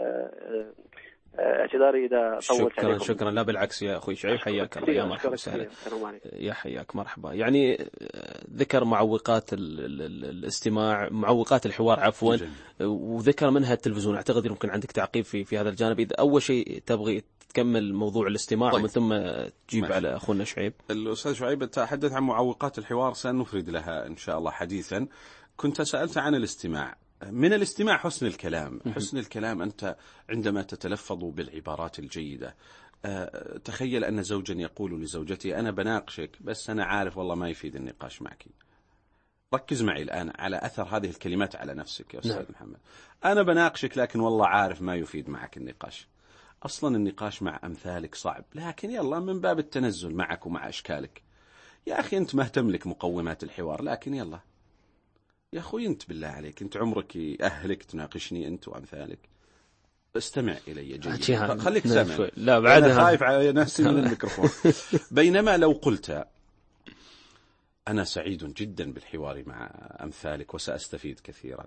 اعتذاري إذا طولت عليكم. شكرا. لا بالعكس يا أخوي شعيب، حياك الله. يا مرحبا وسهلا. يا حياك، مرحبا. يعني ذكر معوقات الاستماع، معوقات الحوار عفوا، وذكر منها التلفزيون. أعتقد يمكن عندك تعقيب في هذا الجانب، إذا أول شيء تبغي تكمل موضوع الاستماع. طيب. ومن ثم تجيب على أخونا شعيب. الأستاذ شعيب تحدث عن معوقات الحوار، سنفرد لها إن شاء الله حديثا. كنت سألت عن الاستماع. من الاستماع حسن الكلام. حسن الكلام، أنت عندما تتلفظ بالعبارات الجيدة. تخيل أن زوجا يقول لزوجته أنا بناقشك بس أنا عارف والله ما يفيد النقاش معك. ركز معي الآن على أثر هذه الكلمات على نفسك يا أستاذ محمد. أنا بناقشك لكن والله عارف ما يفيد معك النقاش. أصلا النقاش مع أمثالك صعب، لكن يلا من باب التنزل معك ومع أشكالك. يا أخي أنت مهتم لك مقومات الحوار، لكن يلا يا أخوي أنت بالله عليك، أنت عمرك يأهلك تناقشني أنت وأمثالك. استمع إلي جيدا، خليك سامع. لا بعدها أنا خايف على نفسي من الميكروفون. بينما لو قلت أنا سعيد جدا بالحوار مع أمثالك وسأستفيد كثيرا.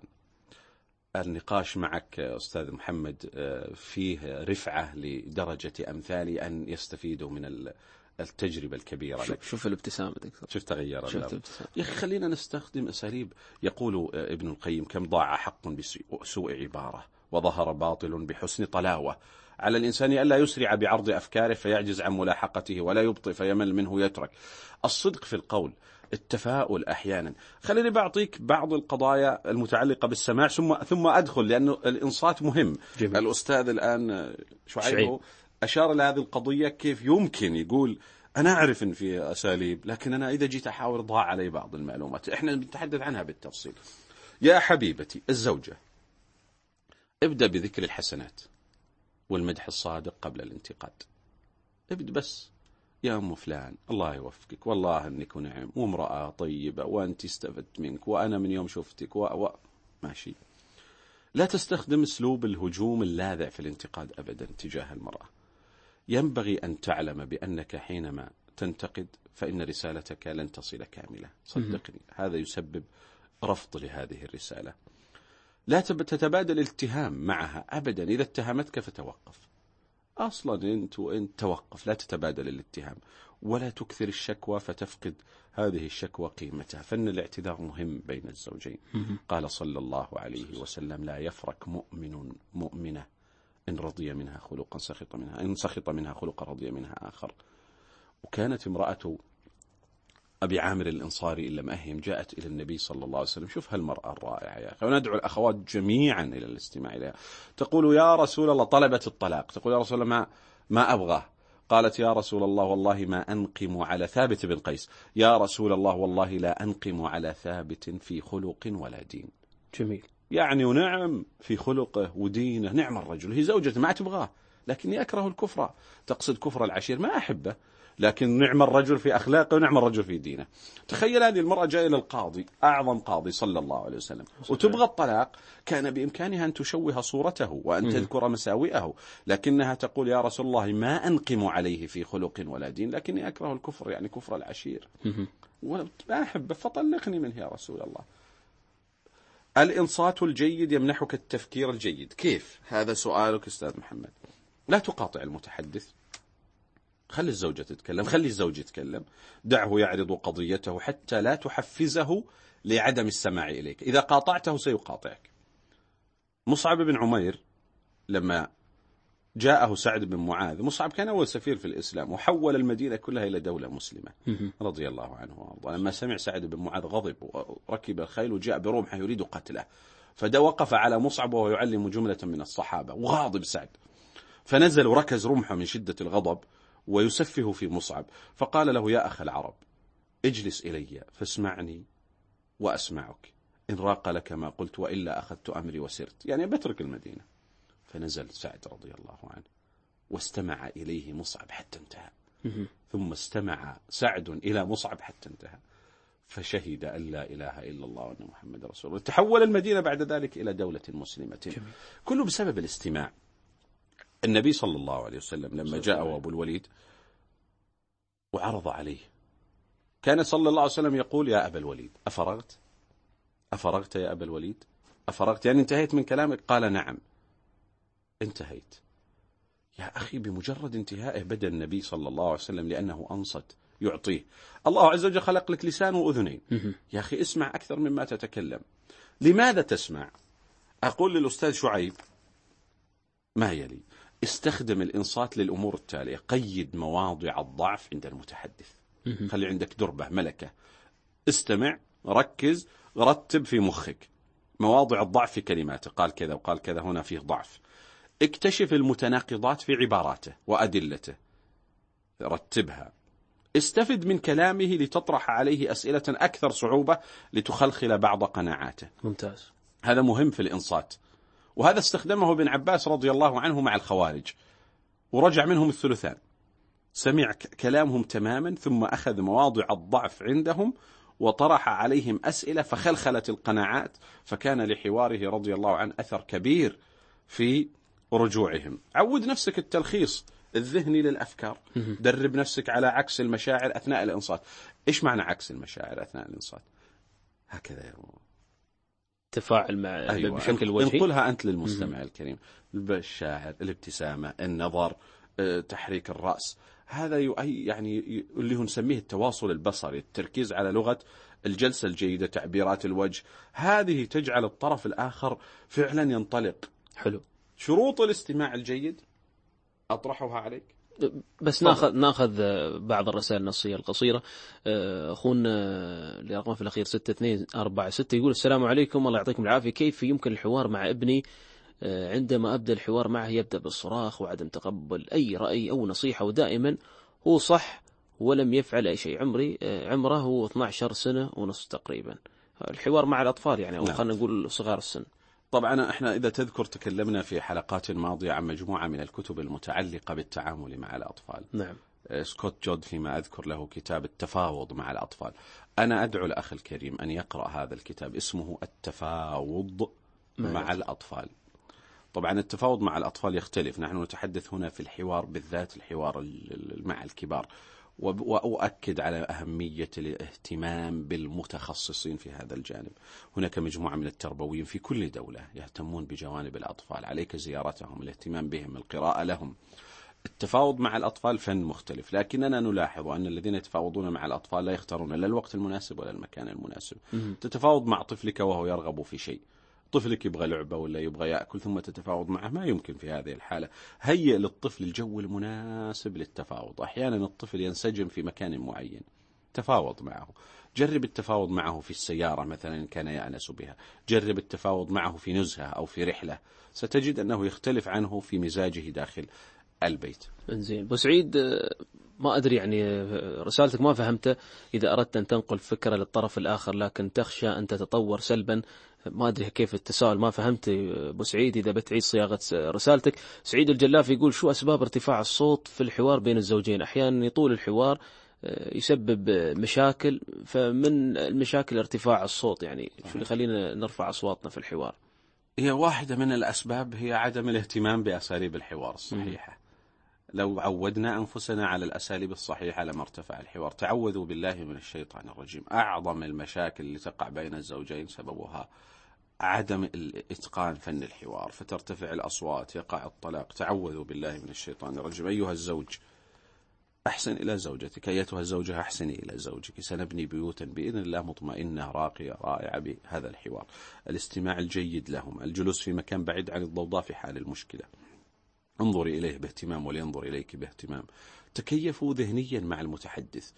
النقاش معك أستاذ محمد فيه رفعة لدرجة أمثالي أن يستفيدوا من التجربة الكبيرة. شوف الابتسامة دكتور، شوف تغير. يا أخي خلينا نستخدم أساليب. يقول ابن القيم كم ضاع حق بسوء عبارة وظهر باطل بحسن طلاوة. على الإنسان ألا يسرع بعرض أفكاره فيعجز عن ملاحقته، ولا يبطئ فيمل منه يترك. الصدق في القول، التفاؤل أحيانا. خليني بعطيك بعض القضايا المتعلقة بالسماع ثم أدخل، لأنه الإنصات مهم. جميل. الأستاذ الآن شعيب أشار إلى هذه القضية، كيف يمكن يقول أنا أعرف إن في أساليب، لكن أنا إذا جيت أحاول ضاع علي بعض المعلومات. إحنا بنتحدث عنها بالتفصيل. يا حبيبتي الزوجة، ابدأ بذكر الحسنات. والمدح الصادق قبل الانتقاد. ابد بس يا أم فلان الله يوفقك، والله أنك نعم، وامرأة طيبة، وأنت استفدت منك، وأنا من يوم شفتك ماشي. لا تستخدم أسلوب الهجوم اللاذع في الانتقاد أبدا تجاه المرأة. ينبغي أن تعلم بأنك حينما تنتقد فإن رسالتك لن تصل كاملة، صدقني هذا يسبب رفض لهذه الرسالة. لا تتبادل الاتهام معها أبدا، إذا اتهمتك فتوقف، أصلا أنت توقف، لا تتبادل الاتهام، ولا تكثر الشكوى فتفقد هذه الشكوى قيمتها، فإن الاعتذار مهم بين الزوجين. قال صلى الله عليه وسلم: لا يفرق مؤمن مؤمنة إن رضي منها خلقا سخط منها، إن سخط منها خلقا رضي منها آخر. وكانت امرأة أبي عامر الأنصاري إن لم أهم جاءت إلى النبي صلى الله عليه وسلم، شوف هالمرأة الرائعة يا أخي، وندعو الأخوات جميعا إلى الاستماع إليها. تقول: يا رسول الله، طلبت الطلاق، تقول: يا رسول الله ما أبغاه. قالت: يا رسول الله والله ما أنقم على ثابت بن قيس، يا رسول الله والله لا أنقم على ثابت في خلق ولا دين. جميل. يعني ونعم في خلقه ودينه، نعم الرجل، هي زوجته ما تبغاه، لكني أكره الكفر. تقصد كفر العشير، ما أحبه، لكن نعم الرجل في أخلاقه ونعم الرجل في دينه. تخيل هذه المرأة جاء إلى القاضي، أعظم قاضي صلى الله عليه وسلم، وتبغى الطلاق، كان بإمكانها أن تشوه صورته وأن تذكر مساوئه، لكنها تقول: يا رسول الله ما أنقم عليه في خلق ولا دين، لكني أكره الكفر، يعني كفر العشير، وما أحبه، فطلقني منه يا رسول الله. الإنصات الجيد يمنحك التفكير الجيد. كيف؟ هذا سؤالك أستاذ محمد. لا تقاطع المتحدث، خلي الزوجة تتكلم، خلي الزوج يتكلم، دعه يعرض قضيته حتى لا تحفزه لعدم السماع إليك. إذا قاطعته سيقاطعك. مصعب بن عمير لما جاءه سعد بن معاذ، مصعب كان أول سفير في الإسلام وحول المدينة كلها إلى دولة مسلمة رضي الله عنه وارضاه. لما سمع سعد بن معاذ غضب وركب الخيل وجاء برمحه يريد قتله، وقف على مصعب وهو يعلم جملة من الصحابة، وغاضب سعد، فنزل وركز رمحه من شدة الغضب ويسفه في مصعب، فقال له: يا أخ العرب، اجلس إلي فاسمعني وأسمعك، إن راق لك ما قلت وإلا أخذت أمري وسرت، يعني بترك المدينة. فنزل سعد رضي الله عنه واستمع إليه مصعب حتى انتهى، ثم استمع سعد إلى مصعب حتى انتهى، فشهد أن لا إله إلا الله وأن محمد رسول الله. تحول المدينة بعد ذلك إلى دولة مسلمة، كله بسبب الاستماع. النبي صلى الله عليه وسلم لما جاء أبو الوليد وعرض عليه، كان صلى الله عليه وسلم يقول: يا أبا الوليد، أفرغت يا أبا الوليد؟ أفرغت يعني انتهيت من كلامك؟ قال: نعم انتهيت. يا أخي بمجرد انتهائه بدأ النبي صلى الله عليه وسلم، لأنه أنصت يعطيه. الله عز وجل خلق لك لسان وأذنين، يا أخي اسمع أكثر مما تتكلم. لماذا تسمع؟ أقول للأستاذ شعيب ما يلي: استخدم الإنصات للأمور التالية: قيد مواضع الضعف عند المتحدث، خلي عندك دربة ملكة، استمع، ركز، رتب في مخك مواضع الضعف في كلماته، قال كذا وقال كذا، هنا فيه ضعف. اكتشف المتناقضات في عباراته وأدلته، رتبها. استفد من كلامه لتطرح عليه أسئلة أكثر صعوبة لتخلخل بعض قناعاته. ممتاز. هذا مهم في الإنصات، وهذا استخدمه ابن عباس رضي الله عنه مع الخوارج، ورجع منهم الثلثان، سمع كلامهم تماما ثم أخذ مواضع الضعف عندهم وطرح عليهم أسئلة فخلخلت القناعات، فكان لحواره رضي الله عنه أثر كبير في رجوعهم. عود نفسك التلخيص الذهني للأفكار، درب نفسك على عكس المشاعر أثناء الإنصات. إيش معنى عكس المشاعر أثناء الإنصات؟ هكذا يا تفاعل مع أيوة. بشكل وجهي، انقلها أنت للمستمع الكريم، الشاعر، الابتسامة، النظر، تحريك الرأس، هذا يعني اللي هو نسميه التواصل البصري، التركيز على لغة الجلسة الجيدة، تعبيرات الوجه، هذه تجعل الطرف الآخر فعلا ينطلق. حلو. شروط الاستماع الجيد أطرحها عليك، بس ناخذ بعض الرسائل النصية القصيرة. أخونا لرقم في الأخير 6246 يقول: السلام عليكم، الله يعطيكم العافية، كيف يمكن الحوار مع ابني عندما أبدأ الحوار معه يبدأ بالصراخ وعدم تقبل أي رأي أو نصيحة، ودائما هو صح ولم يفعل أي شيء. عمره هو 12 سنة ونصف تقريبا. الحوار مع الأطفال يعني، أو خلينا نقول صغار السن. طبعا احنا إذا تذكر تكلمنا في حلقات ماضية عن مجموعة من الكتب المتعلقة بالتعامل مع الأطفال. نعم. سكوت جود فيما أذكر له كتاب التفاوض مع الأطفال. أنا أدعو الأخ الكريم أن يقرأ هذا الكتاب، اسمه التفاوض مع الأطفال. طبعا التفاوض مع الأطفال يختلف، نحن نتحدث هنا في الحوار بالذات، الحوار مع الكبار، وأؤكد على أهمية الاهتمام بالمتخصصين في هذا الجانب. هناك مجموعة من التربويين في كل دولة يهتمون بجوانب الأطفال، عليك زيارتهم، الاهتمام بهم، القراءة لهم. التفاوض مع الأطفال فن مختلف، لكننا نلاحظ أن الذين يتفاوضون مع الأطفال لا يختارون لا الوقت المناسب ولا المكان المناسب. تتفاوض مع طفلك وهو يرغب في شيء، طفلك يبغى لعبة ولا يبغى يأكل، ثم تتفاوض معه، ما يمكن في هذه الحالة. هيئ للطفل الجو المناسب للتفاوض. أحيانا الطفل ينسجم في مكان معين، تفاوض معه. جرب التفاوض معه في السيارة مثلا إن كان يأنس بها، جرب التفاوض معه في نزهة أو في رحلة، ستجد أنه يختلف عنه في مزاجه داخل البيت. زين أبو سعيد، ما أدري يعني رسالتك ما فهمته. إذا أردت أن تنقل فكرة للطرف الآخر لكن تخشى أن تتطور سلبا، ما أدري كيف التساؤل، ما فهمت أبو سعيد. إذا بتعيد صياغة رسالتك. سعيد الجلاف يقول: شو أسباب ارتفاع الصوت في الحوار بين الزوجين؟ أحيانا يطول الحوار يسبب مشاكل، فمن المشاكل ارتفاع الصوت، يعني شو اللي يخلينا نرفع أصواتنا في الحوار؟ هي واحدة من الأسباب هي عدم الاهتمام بأساليب الحوار الصحيحة. لو عودنا أنفسنا على الأساليب الصحيحة لما ارتفع الحوار. تعوذوا بالله من الشيطان الرجيم. أعظم المشاكل اللي تقع بين الزوجين سببها عدم الإتقان فن الحوار، فترتفع الأصوات، يقع الطلاق. تعوذوا بالله من الشيطان الرجيم. أيها الزوج أحسن إلى زوجتك، أيتها الزوجة أحسني إلى زوجك. سنبني بيوتا بإذن الله مطمئنة راقية رائعة بهذا الحوار. الاستماع الجيد لهم، الجلوس في مكان بعيد عن الضوضاء في حال المشكلة. انظري إليه باهتمام ولينظر إليك باهتمام. تكيفوا ذهنيا مع المتحدث.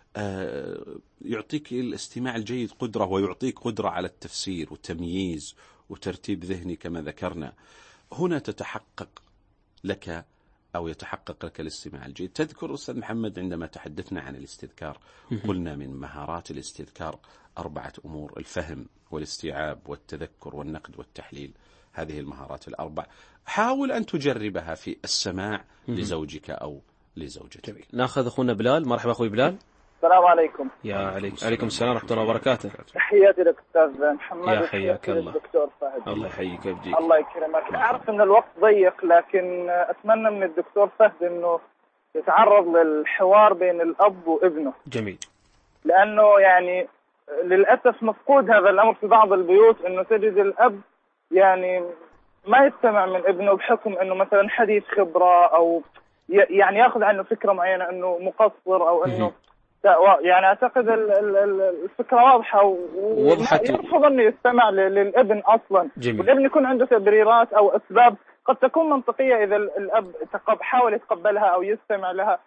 يعطيك الاستماع الجيد قدرة، ويعطيك قدرة على التفسير والتمييز وترتيب ذهني كما ذكرنا. هنا تتحقق لك أو يتحقق لك الاستماع الجيد. تذكر أستاذ محمد عندما تحدثنا عن الاستذكار قلنا من مهارات الاستذكار 4 أمور: الفهم والاستيعاب والتذكر والنقد والتحليل. هذه المهارات ال4 حاول أن تجربها في السماع لزوجك أو لزوجتك. جميل. ناخذ أخونا بلال. مرحبا أخوي بلال. السلام عليكم. عليكم السلام ورحمة الله وبركاته. تحياتي لك أستاذ محمد. يا حياك الله. الدكتور فهد. الله يحييك ويبجيك. الله يكرمك. أعرف أن الوقت ضيق، لكن أتمنى من الدكتور فهد أنه يتعرض للحوار بين الأب وابنه. جميل. لأنه يعني للأسف مفقود هذا الأمر في بعض البيوت، أنه تجد الأب يعني ما يستمع من ابنه بحكم أنه مثلا حديث خبرة، أو يعني يأخذ عنه فكرة معينة أنه مقصر، أو أنه يعني أعتقد الفكرة واضحة، ويرفض أنه يستمع للابن أصلا. جميل. والابن يكون عنده تبريرات أو أسباب قد تكون منطقية إذا الأب حاول يتقبلها أو يستمع لها.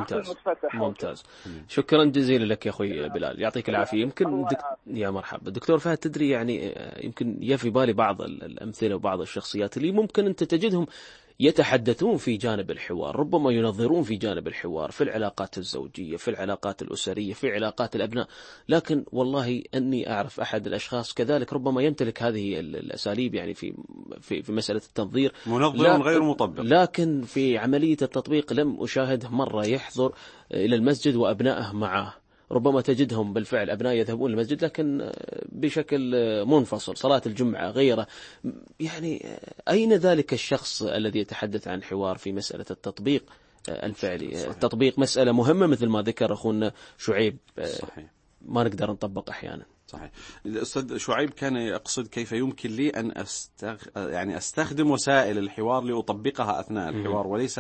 ممتاز. شكرا جزيلا لك يا أخوي بلال، يعطيك العافية. يمكن يا مرحبا دكتور فهد، تدري يعني يمكن يفي بالي بعض الأمثلة وبعض الشخصيات اللي ممكن أنت تجدهم يتحدثون في جانب الحوار، ربما ينظرون في جانب الحوار في العلاقات الزوجية، في العلاقات الأسرية، في علاقات الأبناء، لكن والله أني أعرف أحد الأشخاص كذلك ربما يمتلك هذه الأساليب، يعني في مسألة التنظير، منظر غير مطبق، لكن في عملية التطبيق لم أشاهده مرة يحضر إلى المسجد وأبنائه معه. ربما تجدهم بالفعل أبناء يذهبون للمسجد لكن بشكل منفصل، صلاة الجمعة غيره. يعني أين ذلك الشخص الذي يتحدث عن حوار في مسألة التطبيق الفعلي؟ صحيح. التطبيق مسألة مهمة مثل ما ذكر أخونا شعيب. صحيح. ما نقدر نطبق أحيانا. صحيح. الأستاذ شعيب كان يقصد كيف يمكن لي أن يعني أستخدم وسائل الحوار لأطبقها أثناء الحوار، وليس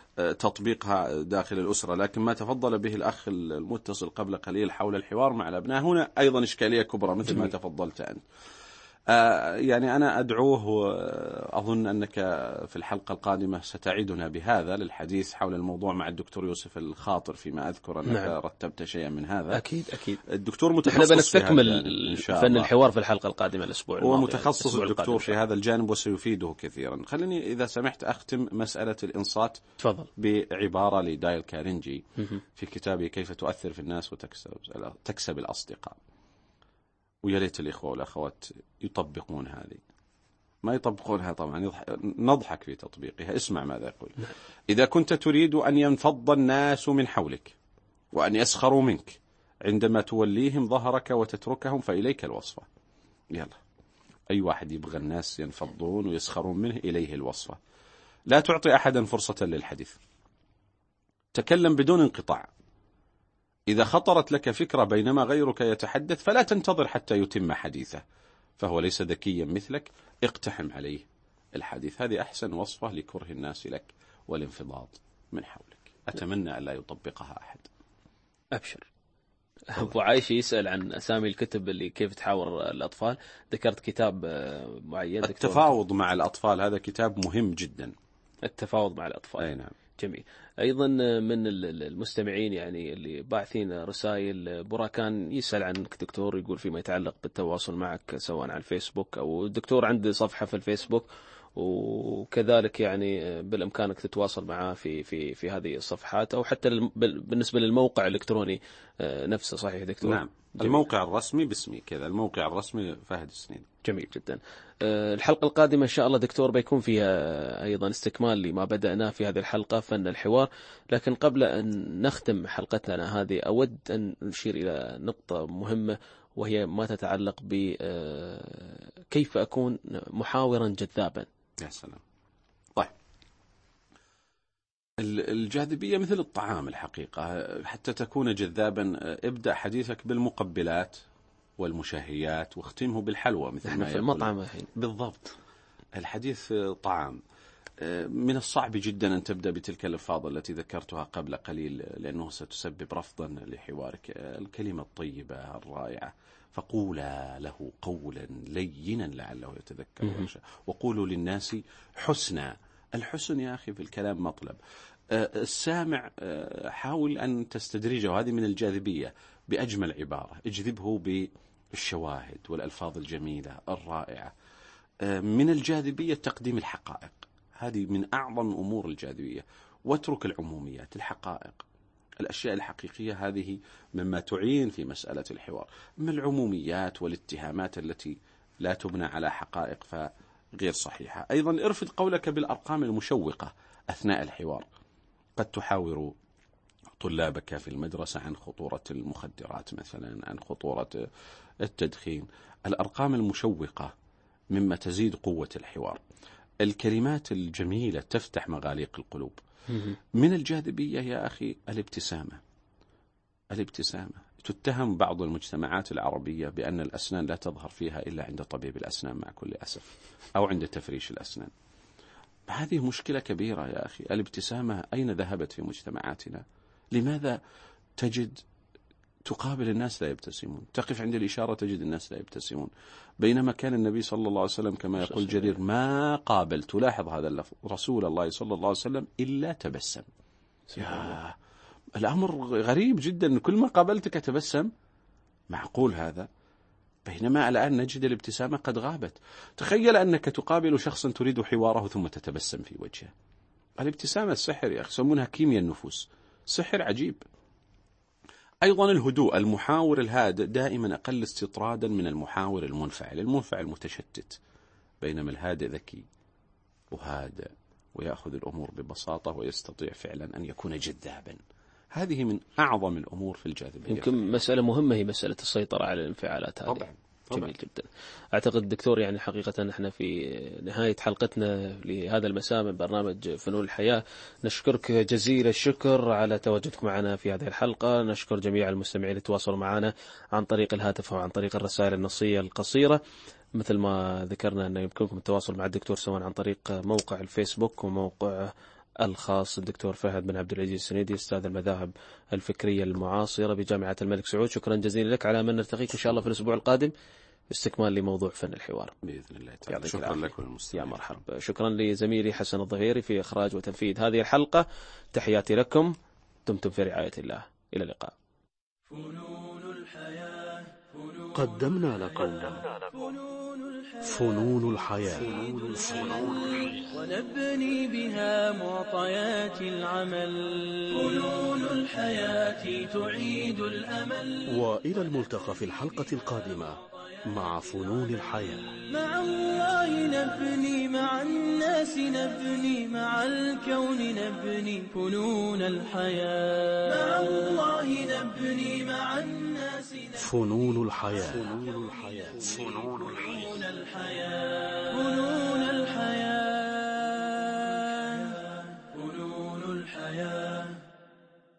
تطبيقها داخل الأسرة. لكن ما تفضل به الأخ المتصل قبل قليل حول الحوار مع الأبناء هنا أيضا إشكالية كبرى مثل ما تفضلت أنت. يعني أنا أدعوه، أظن أنك في الحلقة القادمة ستعيدنا بهذا للحديث حول الموضوع مع الدكتور يوسف الخاطر، فيما أذكر أنك رتبت شيئا من هذا. أكيد. الدكتور متخصص، احنا بنستكمل فن الحوار في الحلقة القادمة الأسبوع الماضي. هو متخصص الدكتور في هذا الجانب وسيفيده كثيرا. خليني إذا سمحت أختم مسألة الإنصات تفضل بعبارة لدايل كارنجي في كتابه كيف تؤثر في الناس وتكسب الأصدقاء، ويا ليت الإخوة والأخوات يطبقون هذه. ما يطبقونها طبعا، نضحك في تطبيقها. اسمع ماذا يقول: إذا كنت تريد أن ينفض الناس من حولك وأن يسخروا منك عندما توليهم ظهرك وتتركهم فإليك الوصفة. يلا، أي واحد يبغى الناس ينفضون ويسخرون منه إليه الوصفة. لا تعطي أحدا فرصة للحديث، تكلم بدون انقطاع. إذا خطرت لك فكرة بينما غيرك يتحدث فلا تنتظر حتى يتم حديثه، فهو ليس ذكيا مثلك، اقتحم عليه الحديث. هذه أحسن وصفة لكره الناس لك والانفضاض من حولك. أتمنى أن لا يطبقها أحد. أبشر. أبو عايش يسأل عن أسامي الكتب اللي كيف تحاور الأطفال. ذكرت كتاب معين، التفاوض مع الأطفال، هذا كتاب مهم جدا. التفاوض مع الأطفال، أي نعم. جميل. أيضا من المستمعين يعني اللي باعثين رسائل، براكان يسأل عنك دكتور، يقول فيما يتعلق بالتواصل معك سواء على الفيسبوك أو الدكتور عنده صفحة في الفيسبوك، وكذلك يعني بالإمكانك تتواصل معه في هذه الصفحات، أو حتى بالنسبة للموقع الإلكتروني نفسه. صحيح دكتور؟ نعم. جميل. الموقع الرسمي باسمي كذا، الموقع الرسمي فهد السنيدي. جميل جدا. الحلقة القادمة إن شاء الله دكتور بيكون فيها أيضا استكمال لما بدأناه في هذه الحلقة، فن الحوار. لكن قبل أن نختم حلقتنا هذه أود أن نشير إلى نقطة مهمة، وهي ما تتعلق بكيف أكون محاورا جذابا. يا سلام. طيب، الجاذبية مثل الطعام الحقيقة. حتى تكون جذابا ابدأ حديثك بالمقبلات والمشاهيات واختمه بالحلوى مثل ما في المطعم الحين. بالضبط، الحديث طعام. من الصعب جدا أن تبدأ بتلك الألفاظ التي ذكرتها قبل قليل، لأنه ستسبب رفضا لحوارك. الكلمة الطيبة الرائعة، فقولا له قولا لينا لعله يتذكر ويخشى، وقولوا للناس حسنا. الحسن يا أخي في الكلام مطلب. السامع حاول أن تستدرجه، هذه من الجاذبية، بأجمل عبارة، اجذبه بالشواهد والألفاظ الجميلة الرائعة. من الجاذبية تقديم الحقائق، هذه من أعظم أمور الجاذبية. واترك العموميات، الحقائق، الأشياء الحقيقية، هذه مما تعين في مسألة الحوار. من العموميات والاتهامات التي لا تبنى على حقائق فغير صحيحة. أيضا ارفض قولك بالأرقام المشوقة أثناء الحوار. قد تحاور طلابك في المدرسة عن خطورة المخدرات مثلا، عن خطورة التدخين. الأرقام المشوقة مما تزيد قوة الحوار. الكلمات الجميلة تفتح مغاليق القلوب. من الجاذبية يا أخي الابتسامة. الابتسامة تتهم بعض المجتمعات العربية بأن الأسنان لا تظهر فيها إلا عند طبيب الأسنان مع كل أسف، أو عند تفريش الأسنان. هذه مشكلة كبيرة يا أخي. الابتسامة أين ذهبت في مجتمعاتنا؟ لماذا تجد تقابل الناس لا يبتسمون، تقف عند الإشارة تجد الناس لا يبتسمون، بينما كان النبي صلى الله عليه وسلم كما يقول جرير: ما قابلت، لاحظ هذا اللفظ، رسول الله صلى الله عليه وسلم إلا تبسم. يا الأمر غريب جدا، كل ما قابلتك تبسم. معقول هذا؟ بينما الآن نجد الابتسامة قد غابت. تخيل أنك تقابل شخصا تريد حواره ثم تتبسم في وجهه. الابتسامة السحر يا أخي، يسمونها كيمياء النفوس، سحر عجيب. أيضا الهدوء. المحاور الهادئ دائما أقل استطرادا من المحاور المنفعل. المنفعل متشتت، بينما الهادئ ذكي وهادئ ويأخذ الأمور ببساطة ويستطيع فعلا أن يكون جذابا. هذه من أعظم الأمور في الجاذبية. يمكن مسألة مهمة هي مسألة السيطرة على الانفعالات هذه. طبعا. جميل جدا. أعتقد دكتور يعني حقيقة نحن في نهاية حلقتنا لهذا المساء من برنامج فنون الحياة، نشكرك جزيل الشكر على تواجدك معنا في هذه الحلقة. نشكر جميع المستمعين اللي تواصلوا معنا عن طريق الهاتف وعن طريق الرسائل النصية القصيرة. مثل ما ذكرنا أن يمكنكم التواصل مع الدكتور سواء عن طريق موقع الفيسبوك وموقع الخاص الدكتور فهد بن عبد العزيز السنيدي، أستاذ المذاهب الفكرية المعاصرة بجامعة الملك سعود. شكرا جزيلا لك، على من نلتقيك إن شاء الله في الأسبوع القادم استكمال لموضوع فن الحوار بإذن الله تعالى. شكرا لك والمستمعين. يا مرحبا. شكرا لزميلي حسن الظهيري في إخراج وتنفيذ هذه الحلقة. تحياتي لكم، دمتم في رعاية الله. إلى اللقاء. قدمنا لكم فنون الحياة. ونبني بها معطيات العمل. فنون الحياة تعيد الأمل. وإلى الملتقى في الحلقة القادمة. مع فنون الحياة. مع الله نبني، مع الناس نبني، مع الكون نبني فنون الحياة. مع الله نبني، مع الناس فنون الحياة. فنون الحياة.